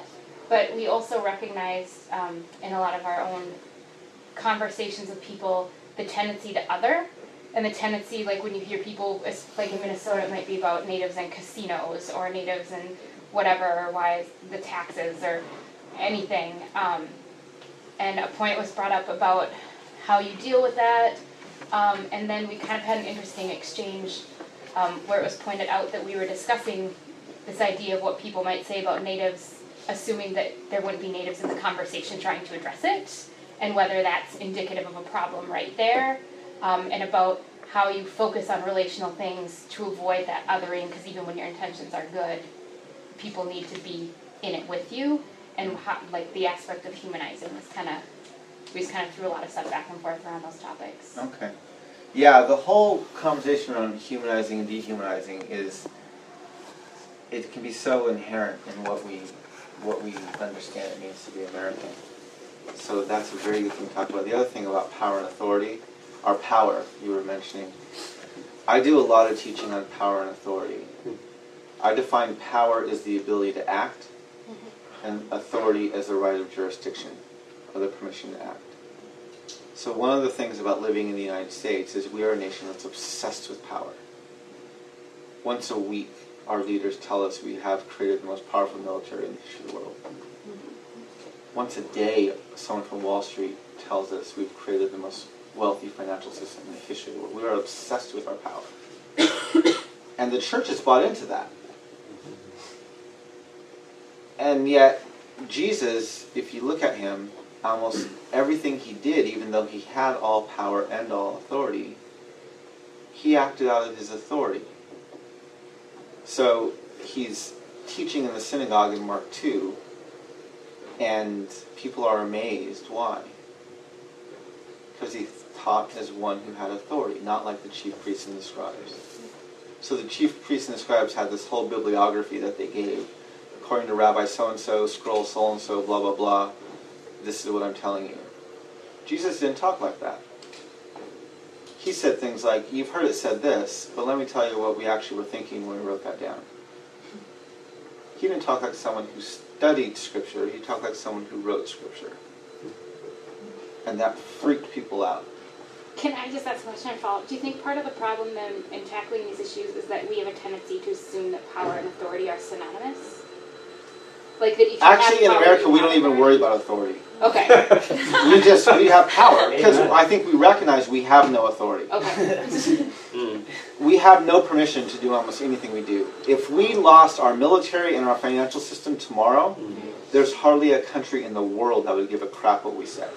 but we also recognize in a lot of our own conversations with people the tendency to other, and the tendency, like when you hear people, like in Minnesota, it might be about natives and casinos, or natives and whatever, or why is the taxes, or anything. And a point was brought up about how you deal with that, and then we kind of had an interesting exchange where it was pointed out that we were discussing this idea of what people might say about natives, assuming that there wouldn't be natives in the conversation trying to address it, and whether that's indicative of a problem right there, and about how you focus on relational things to avoid that othering, because even when your intentions are good, people need to be in it with you, and how, like the aspect of humanizing was kind of, we just kind of threw a lot of stuff back and forth around those topics. Okay. Yeah, the whole conversation around humanizing and dehumanizing is, it can be so inherent in what we understand it means to be American. So that's a very good thing to talk about. The other thing about power and authority, our power you were mentioning. I do a lot of teaching on power and authority. I define power as the ability to act, and authority as the right of jurisdiction, or the permission to act. So one of the things about living in the United States is we are a nation that's obsessed with power. Once a week, our leaders tell us we have created the most powerful military in the history of the world. Once a day, someone from Wall Street tells us we've created the most wealthy financial system in the history of the world. We are obsessed with our power. And the church has bought into that. And yet, Jesus, if you look at him, almost everything he did, even though he had all power and all authority, he acted out of his authority. So he's teaching in the synagogue in Mark 2, and people are amazed. Why? Because he taught as one who had authority, not like the chief priests and the scribes. So the chief priests and the scribes had this whole bibliography that they gave. According to Rabbi so-and-so, scroll so-and-so, blah, blah, blah. This is what I'm telling you. Jesus didn't talk like that. He said things like, you've heard it said this, but let me tell you what we actually were thinking when we wrote that down. He didn't talk like someone who studied Scripture. He talked like someone who wrote Scripture. And that freaked people out. Can I just ask a question and follow up? Do you think part of the problem then in tackling these issues is that we have a tendency to assume that power and authority are synonymous? Like that if you Actually, in have power, America, you we have don't even authority? worry about authority. Okay. We have power. Because I think we recognize we have no authority. Okay. We have no permission to do almost anything we do. If we lost our military and our financial system tomorrow, there's hardly a country in the world that would give a crap what we say.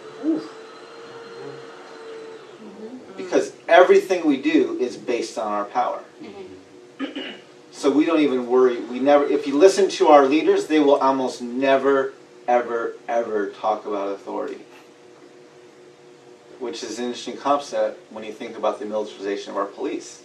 Because everything we do is based on our power. So we don't even worry. We never. If you listen to our leaders, they will almost never, ever, ever talk about authority. Which is an interesting concept when you think about the militarization of our police.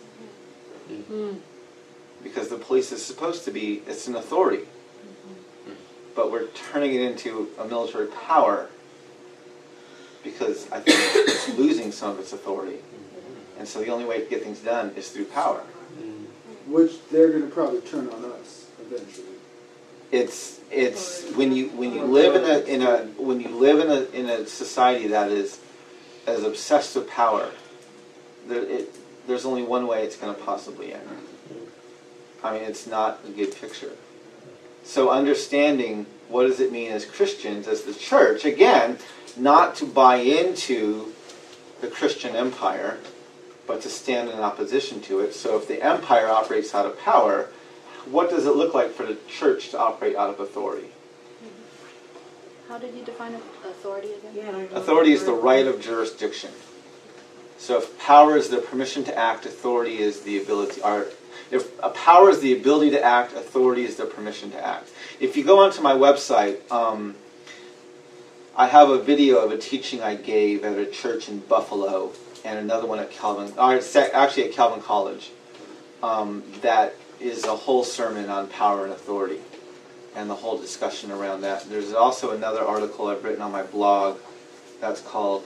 Because the police is supposed to be, it's an authority. But we're turning it into a military power because I think it's losing some of its authority. And so the only way to get things done is through power. Which they're going to probably turn on us eventually. It's when you live in a society that is as obsessed with power, there's only one way it's going to possibly end. I mean, it's not a good picture. So understanding what does it mean as Christians, as the church, again, not to buy into the Christian empire, but to stand in opposition to it. So if the empire operates out of power, what does it look like for the church to operate out of authority? How did you define authority again? Authority is the right of jurisdiction. So if power is the permission to act, authority is the ability, or if a power is the ability to act, authority is the permission to act. If you go onto my website, I have a video of a teaching I gave at a church in Buffalo and another one at Calvin, actually at Calvin College, that is a whole sermon on power and authority and the whole discussion around that. There's also another article I've written on my blog that's called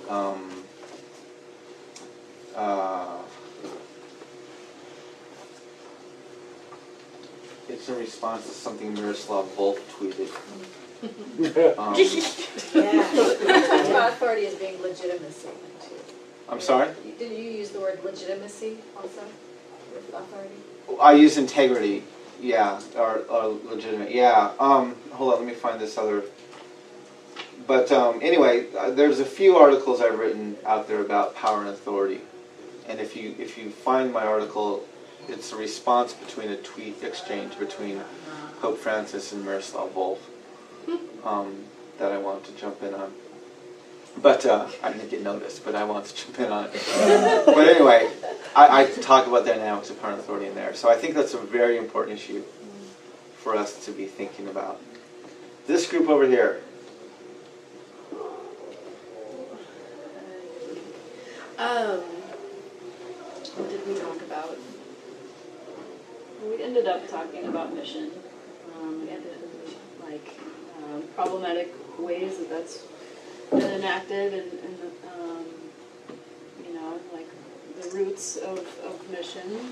it's in response to something Miroslav Volf tweeted. Yeah. Talk about authority as being legitimacy too. I'm sorry? Did you use the word legitimacy also with authority? I use integrity, yeah, or legitimate, yeah. Hold on, let me find this other. But anyway, there's a few articles I've written out there about power and authority, and if you find my article, it's a response between a tweet exchange between Pope Francis and Miroslav Volf that I wanted to jump in on. But I didn't get noticed, but I wanted to jump in on it. But anyway, I talk about dynamics of power and authority in there. So I think that's a very important issue for us to be thinking about. This group over here. What did we talk about? We ended up talking about mission. We ended like problematic ways that that's been enacted, and you know, like the roots of mission,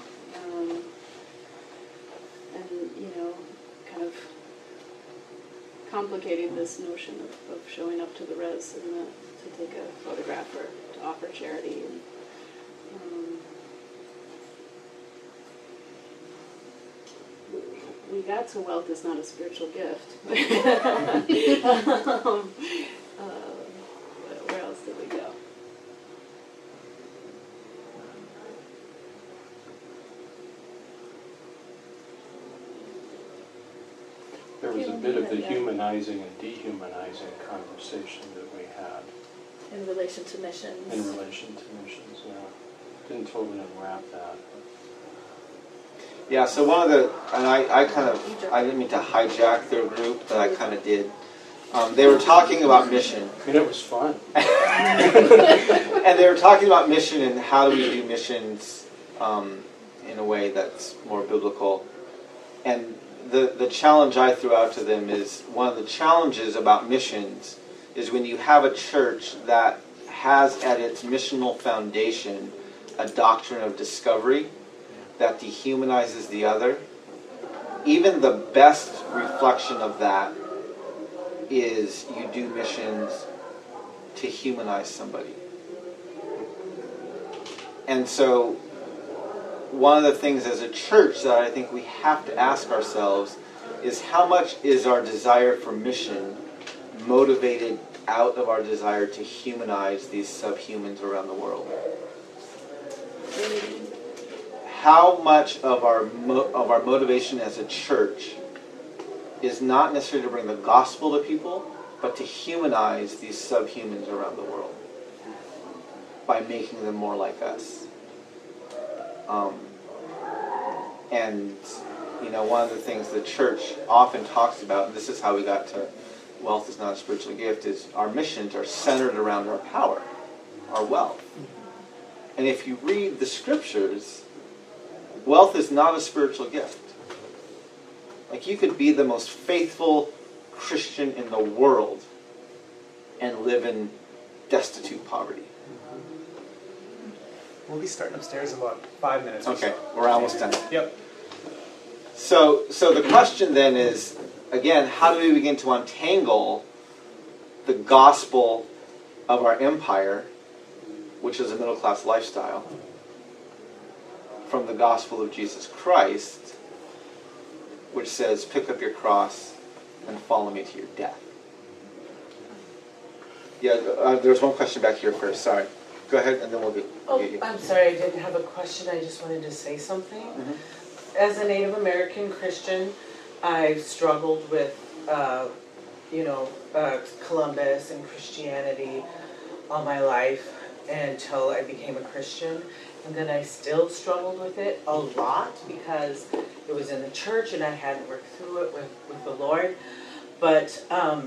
and you know, kind of complicating this notion of showing up to the res and to take a photograph or to offer charity. And, we got to wealth is not a spiritual gift. Where else did we go? There was a bit of the humanizing and dehumanizing conversation that we had In relation to missions. in relation to missions, yeah. Didn't totally unwrap that. Yeah, so one of the, and I didn't mean to hijack their group, but I kind of did. They were talking about mission. And it was fun. And they were talking about mission and how do we do missions in a way that's more biblical. And the challenge I threw out to them is, one of the challenges about missions is when you have a church that has at its missional foundation a doctrine of discovery that dehumanizes the other, even the best reflection of that is you do missions to humanize somebody. And so one of the things as a church that I think we have to ask ourselves is, how much is our desire for mission motivated out of our desire to humanize these subhumans around the world? How much of our motivation as a church is not necessarily to bring the gospel to people, but to humanize these subhumans around the world by making them more like us? And you know, one of the things the church often talks about, and this is how we got to wealth is not a spiritual gift, is our missions are centered around our power, our wealth. And if you read the scriptures, wealth is not a spiritual gift. Like, you could be the most faithful Christian in the world and live in destitute poverty. We'll be starting upstairs in about 5 minutes. Okay, we're almost done. Yep. So the question then is, again, how do we begin to untangle the gospel of our empire, which is a middle-class lifestyle, from the gospel of Jesus Christ, which says, pick up your cross and follow me to your death? Yeah, there's one question back here first, sorry. Go ahead, and then we'll get you. I'm sorry, I didn't have a question, I just wanted to say something. Mm-hmm. As a Native American Christian, I've struggled with, Columbus and Christianity all my life until I became a Christian. And then I still struggled with it a lot because it was in the church and I hadn't worked through it with the Lord. But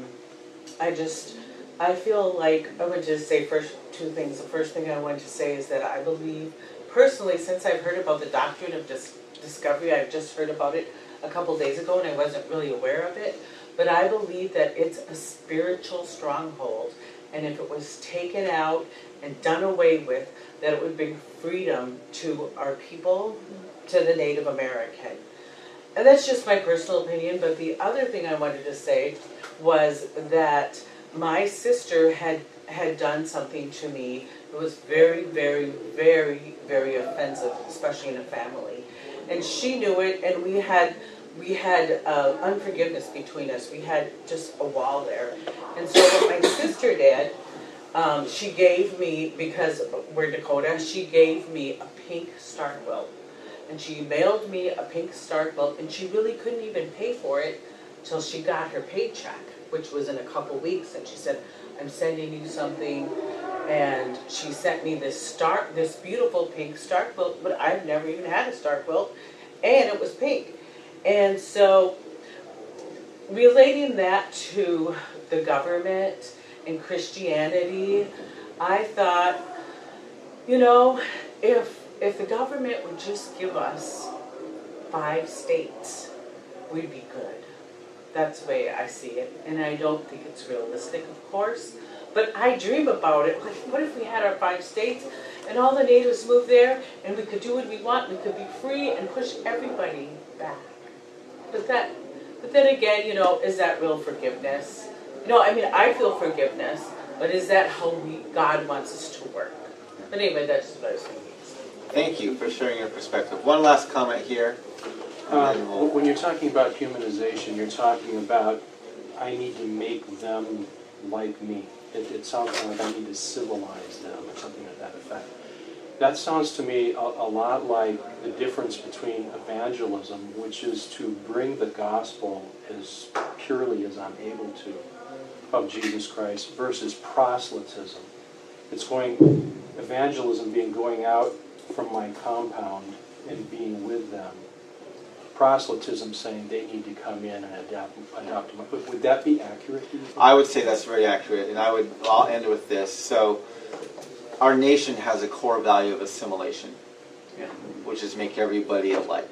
I feel like I would just say first two things. The first thing I wanted to say is that I believe, personally, since I've heard about the doctrine of discovery, I've just heard about it a couple days ago and I wasn't really aware of it. But I believe that it's a spiritual stronghold. And if it was taken out and done away with, that it would bring freedom to our people, to the Native American. And that's just my personal opinion, but the other thing I wanted to say was that my sister had done something to me that was very, very, very, very offensive, especially in a family. And she knew it, and we had unforgiveness between us. We had just a wall there. And so what my sister did, she gave me, because we're Dakota, she gave me a pink star quilt. And she mailed me a pink star quilt, and she really couldn't even pay for it till she got her paycheck, which was in a couple weeks. And she said, I'm sending you something. And she sent me this beautiful pink star quilt, but I've never even had a star quilt, and it was pink. And so, relating that to the government and Christianity, I thought, if the government would just give us 5 states, we'd be good. That's the way I see it. And I don't think it's realistic, of course. But I dream about it. Like, what if we had our 5 states and all the natives moved there and we could do what we want, we could be free and push everybody back. But then again, is that real forgiveness? I feel forgiveness, but is that how God wants us to work? But anyway, that's what I was thinking. Thank you for sharing your perspective. One last comment here. When you're talking about humanization, you're talking about, I need to make them like me. It sounds like I need to civilize them or something like that effect. That sounds to me a lot like the difference between evangelism, which is to bring the gospel as purely as I'm able to of Jesus Christ, versus proselytism. It's evangelism being going out from my compound and being with them. Proselytism saying they need to come in and adopt them. Would that be accurate, do you think? I would say that's very accurate, and I'll end with this. So, our nation has a core value of assimilation, which is make everybody alike.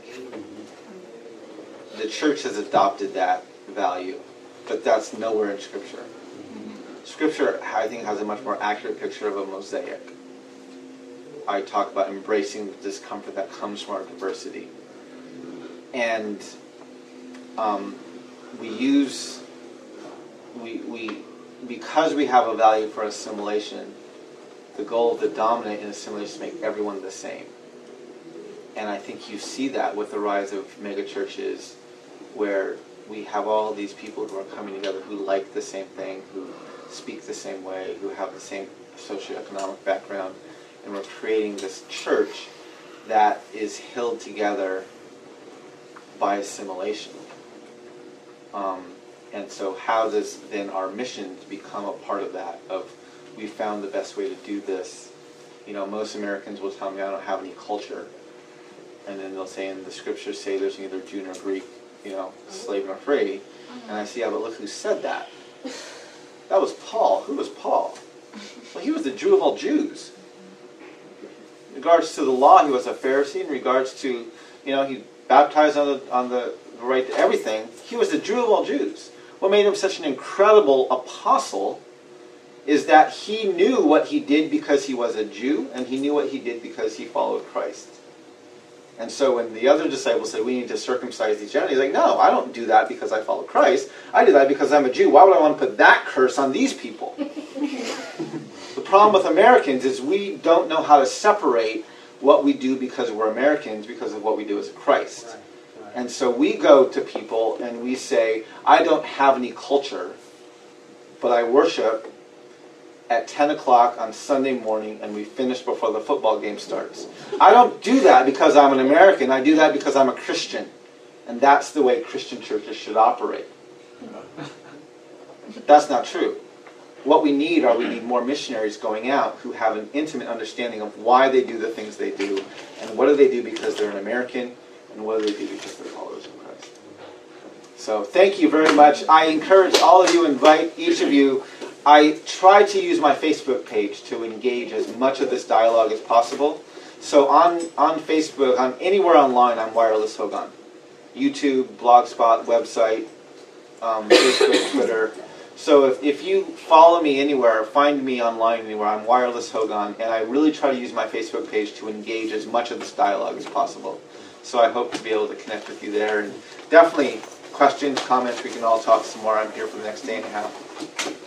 The church has adopted that value, but that's nowhere in Scripture. Scripture, I think, has a much more accurate picture of a mosaic. I talk about embracing the discomfort that comes from our diversity. And because we have a value for assimilation, the goal of the dominant in assimilation is to make everyone the same. And I think you see that with the rise of megachurches, where we have all these people who are coming together who like the same thing, who speak the same way, who have the same socioeconomic background, and we're creating this church that is held together by assimilation. And so how does then our mission become a part of that, of we found the best way to do this? Most Americans will tell me I don't have any culture. And then they'll say, in the scriptures say there's neither Jew nor Greek, slave nor free. And I say, yeah, but look who said that. That was Paul. Who was Paul? Well, he was the Jew of all Jews. In regards to the law, he was a Pharisee. In regards to, he baptized on the right to everything. He was the Jew of all Jews. What made him such an incredible apostle is that he knew what he did because he was a Jew, and he knew what he did because he followed Christ. And so when the other disciples said, we need to circumcise these Gentiles, he's like, no, I don't do that because I follow Christ. I do that because I'm a Jew. Why would I want to put that curse on these people? The problem with Americans is we don't know how to separate what we do because we're Americans because of what we do as Christ. Right. And so we go to people and we say, I don't have any culture, but I worship at 10 o'clock on Sunday morning and we finish before the football game starts. I don't do that because I'm an American. I do that because I'm a Christian. And that's the way Christian churches should operate. That's not true. What we need more missionaries going out who have an intimate understanding of why they do the things they do, and what do they do because they're an American, and what do they do because they're followers of Christ. So thank you very much. I encourage all of you, invite each of you. I try to use my Facebook page to engage as much of this dialogue as possible. So on Facebook, on anywhere online, I'm Wireless Hogan. YouTube, Blogspot, website, Facebook, Twitter. So if you follow me anywhere, find me online anywhere, I'm Wireless Hogan, and I really try to use my Facebook page to engage as much of this dialogue as possible. So I hope to be able to connect with you there. And definitely questions, comments, we can all talk some more. I'm here for the next day and a half.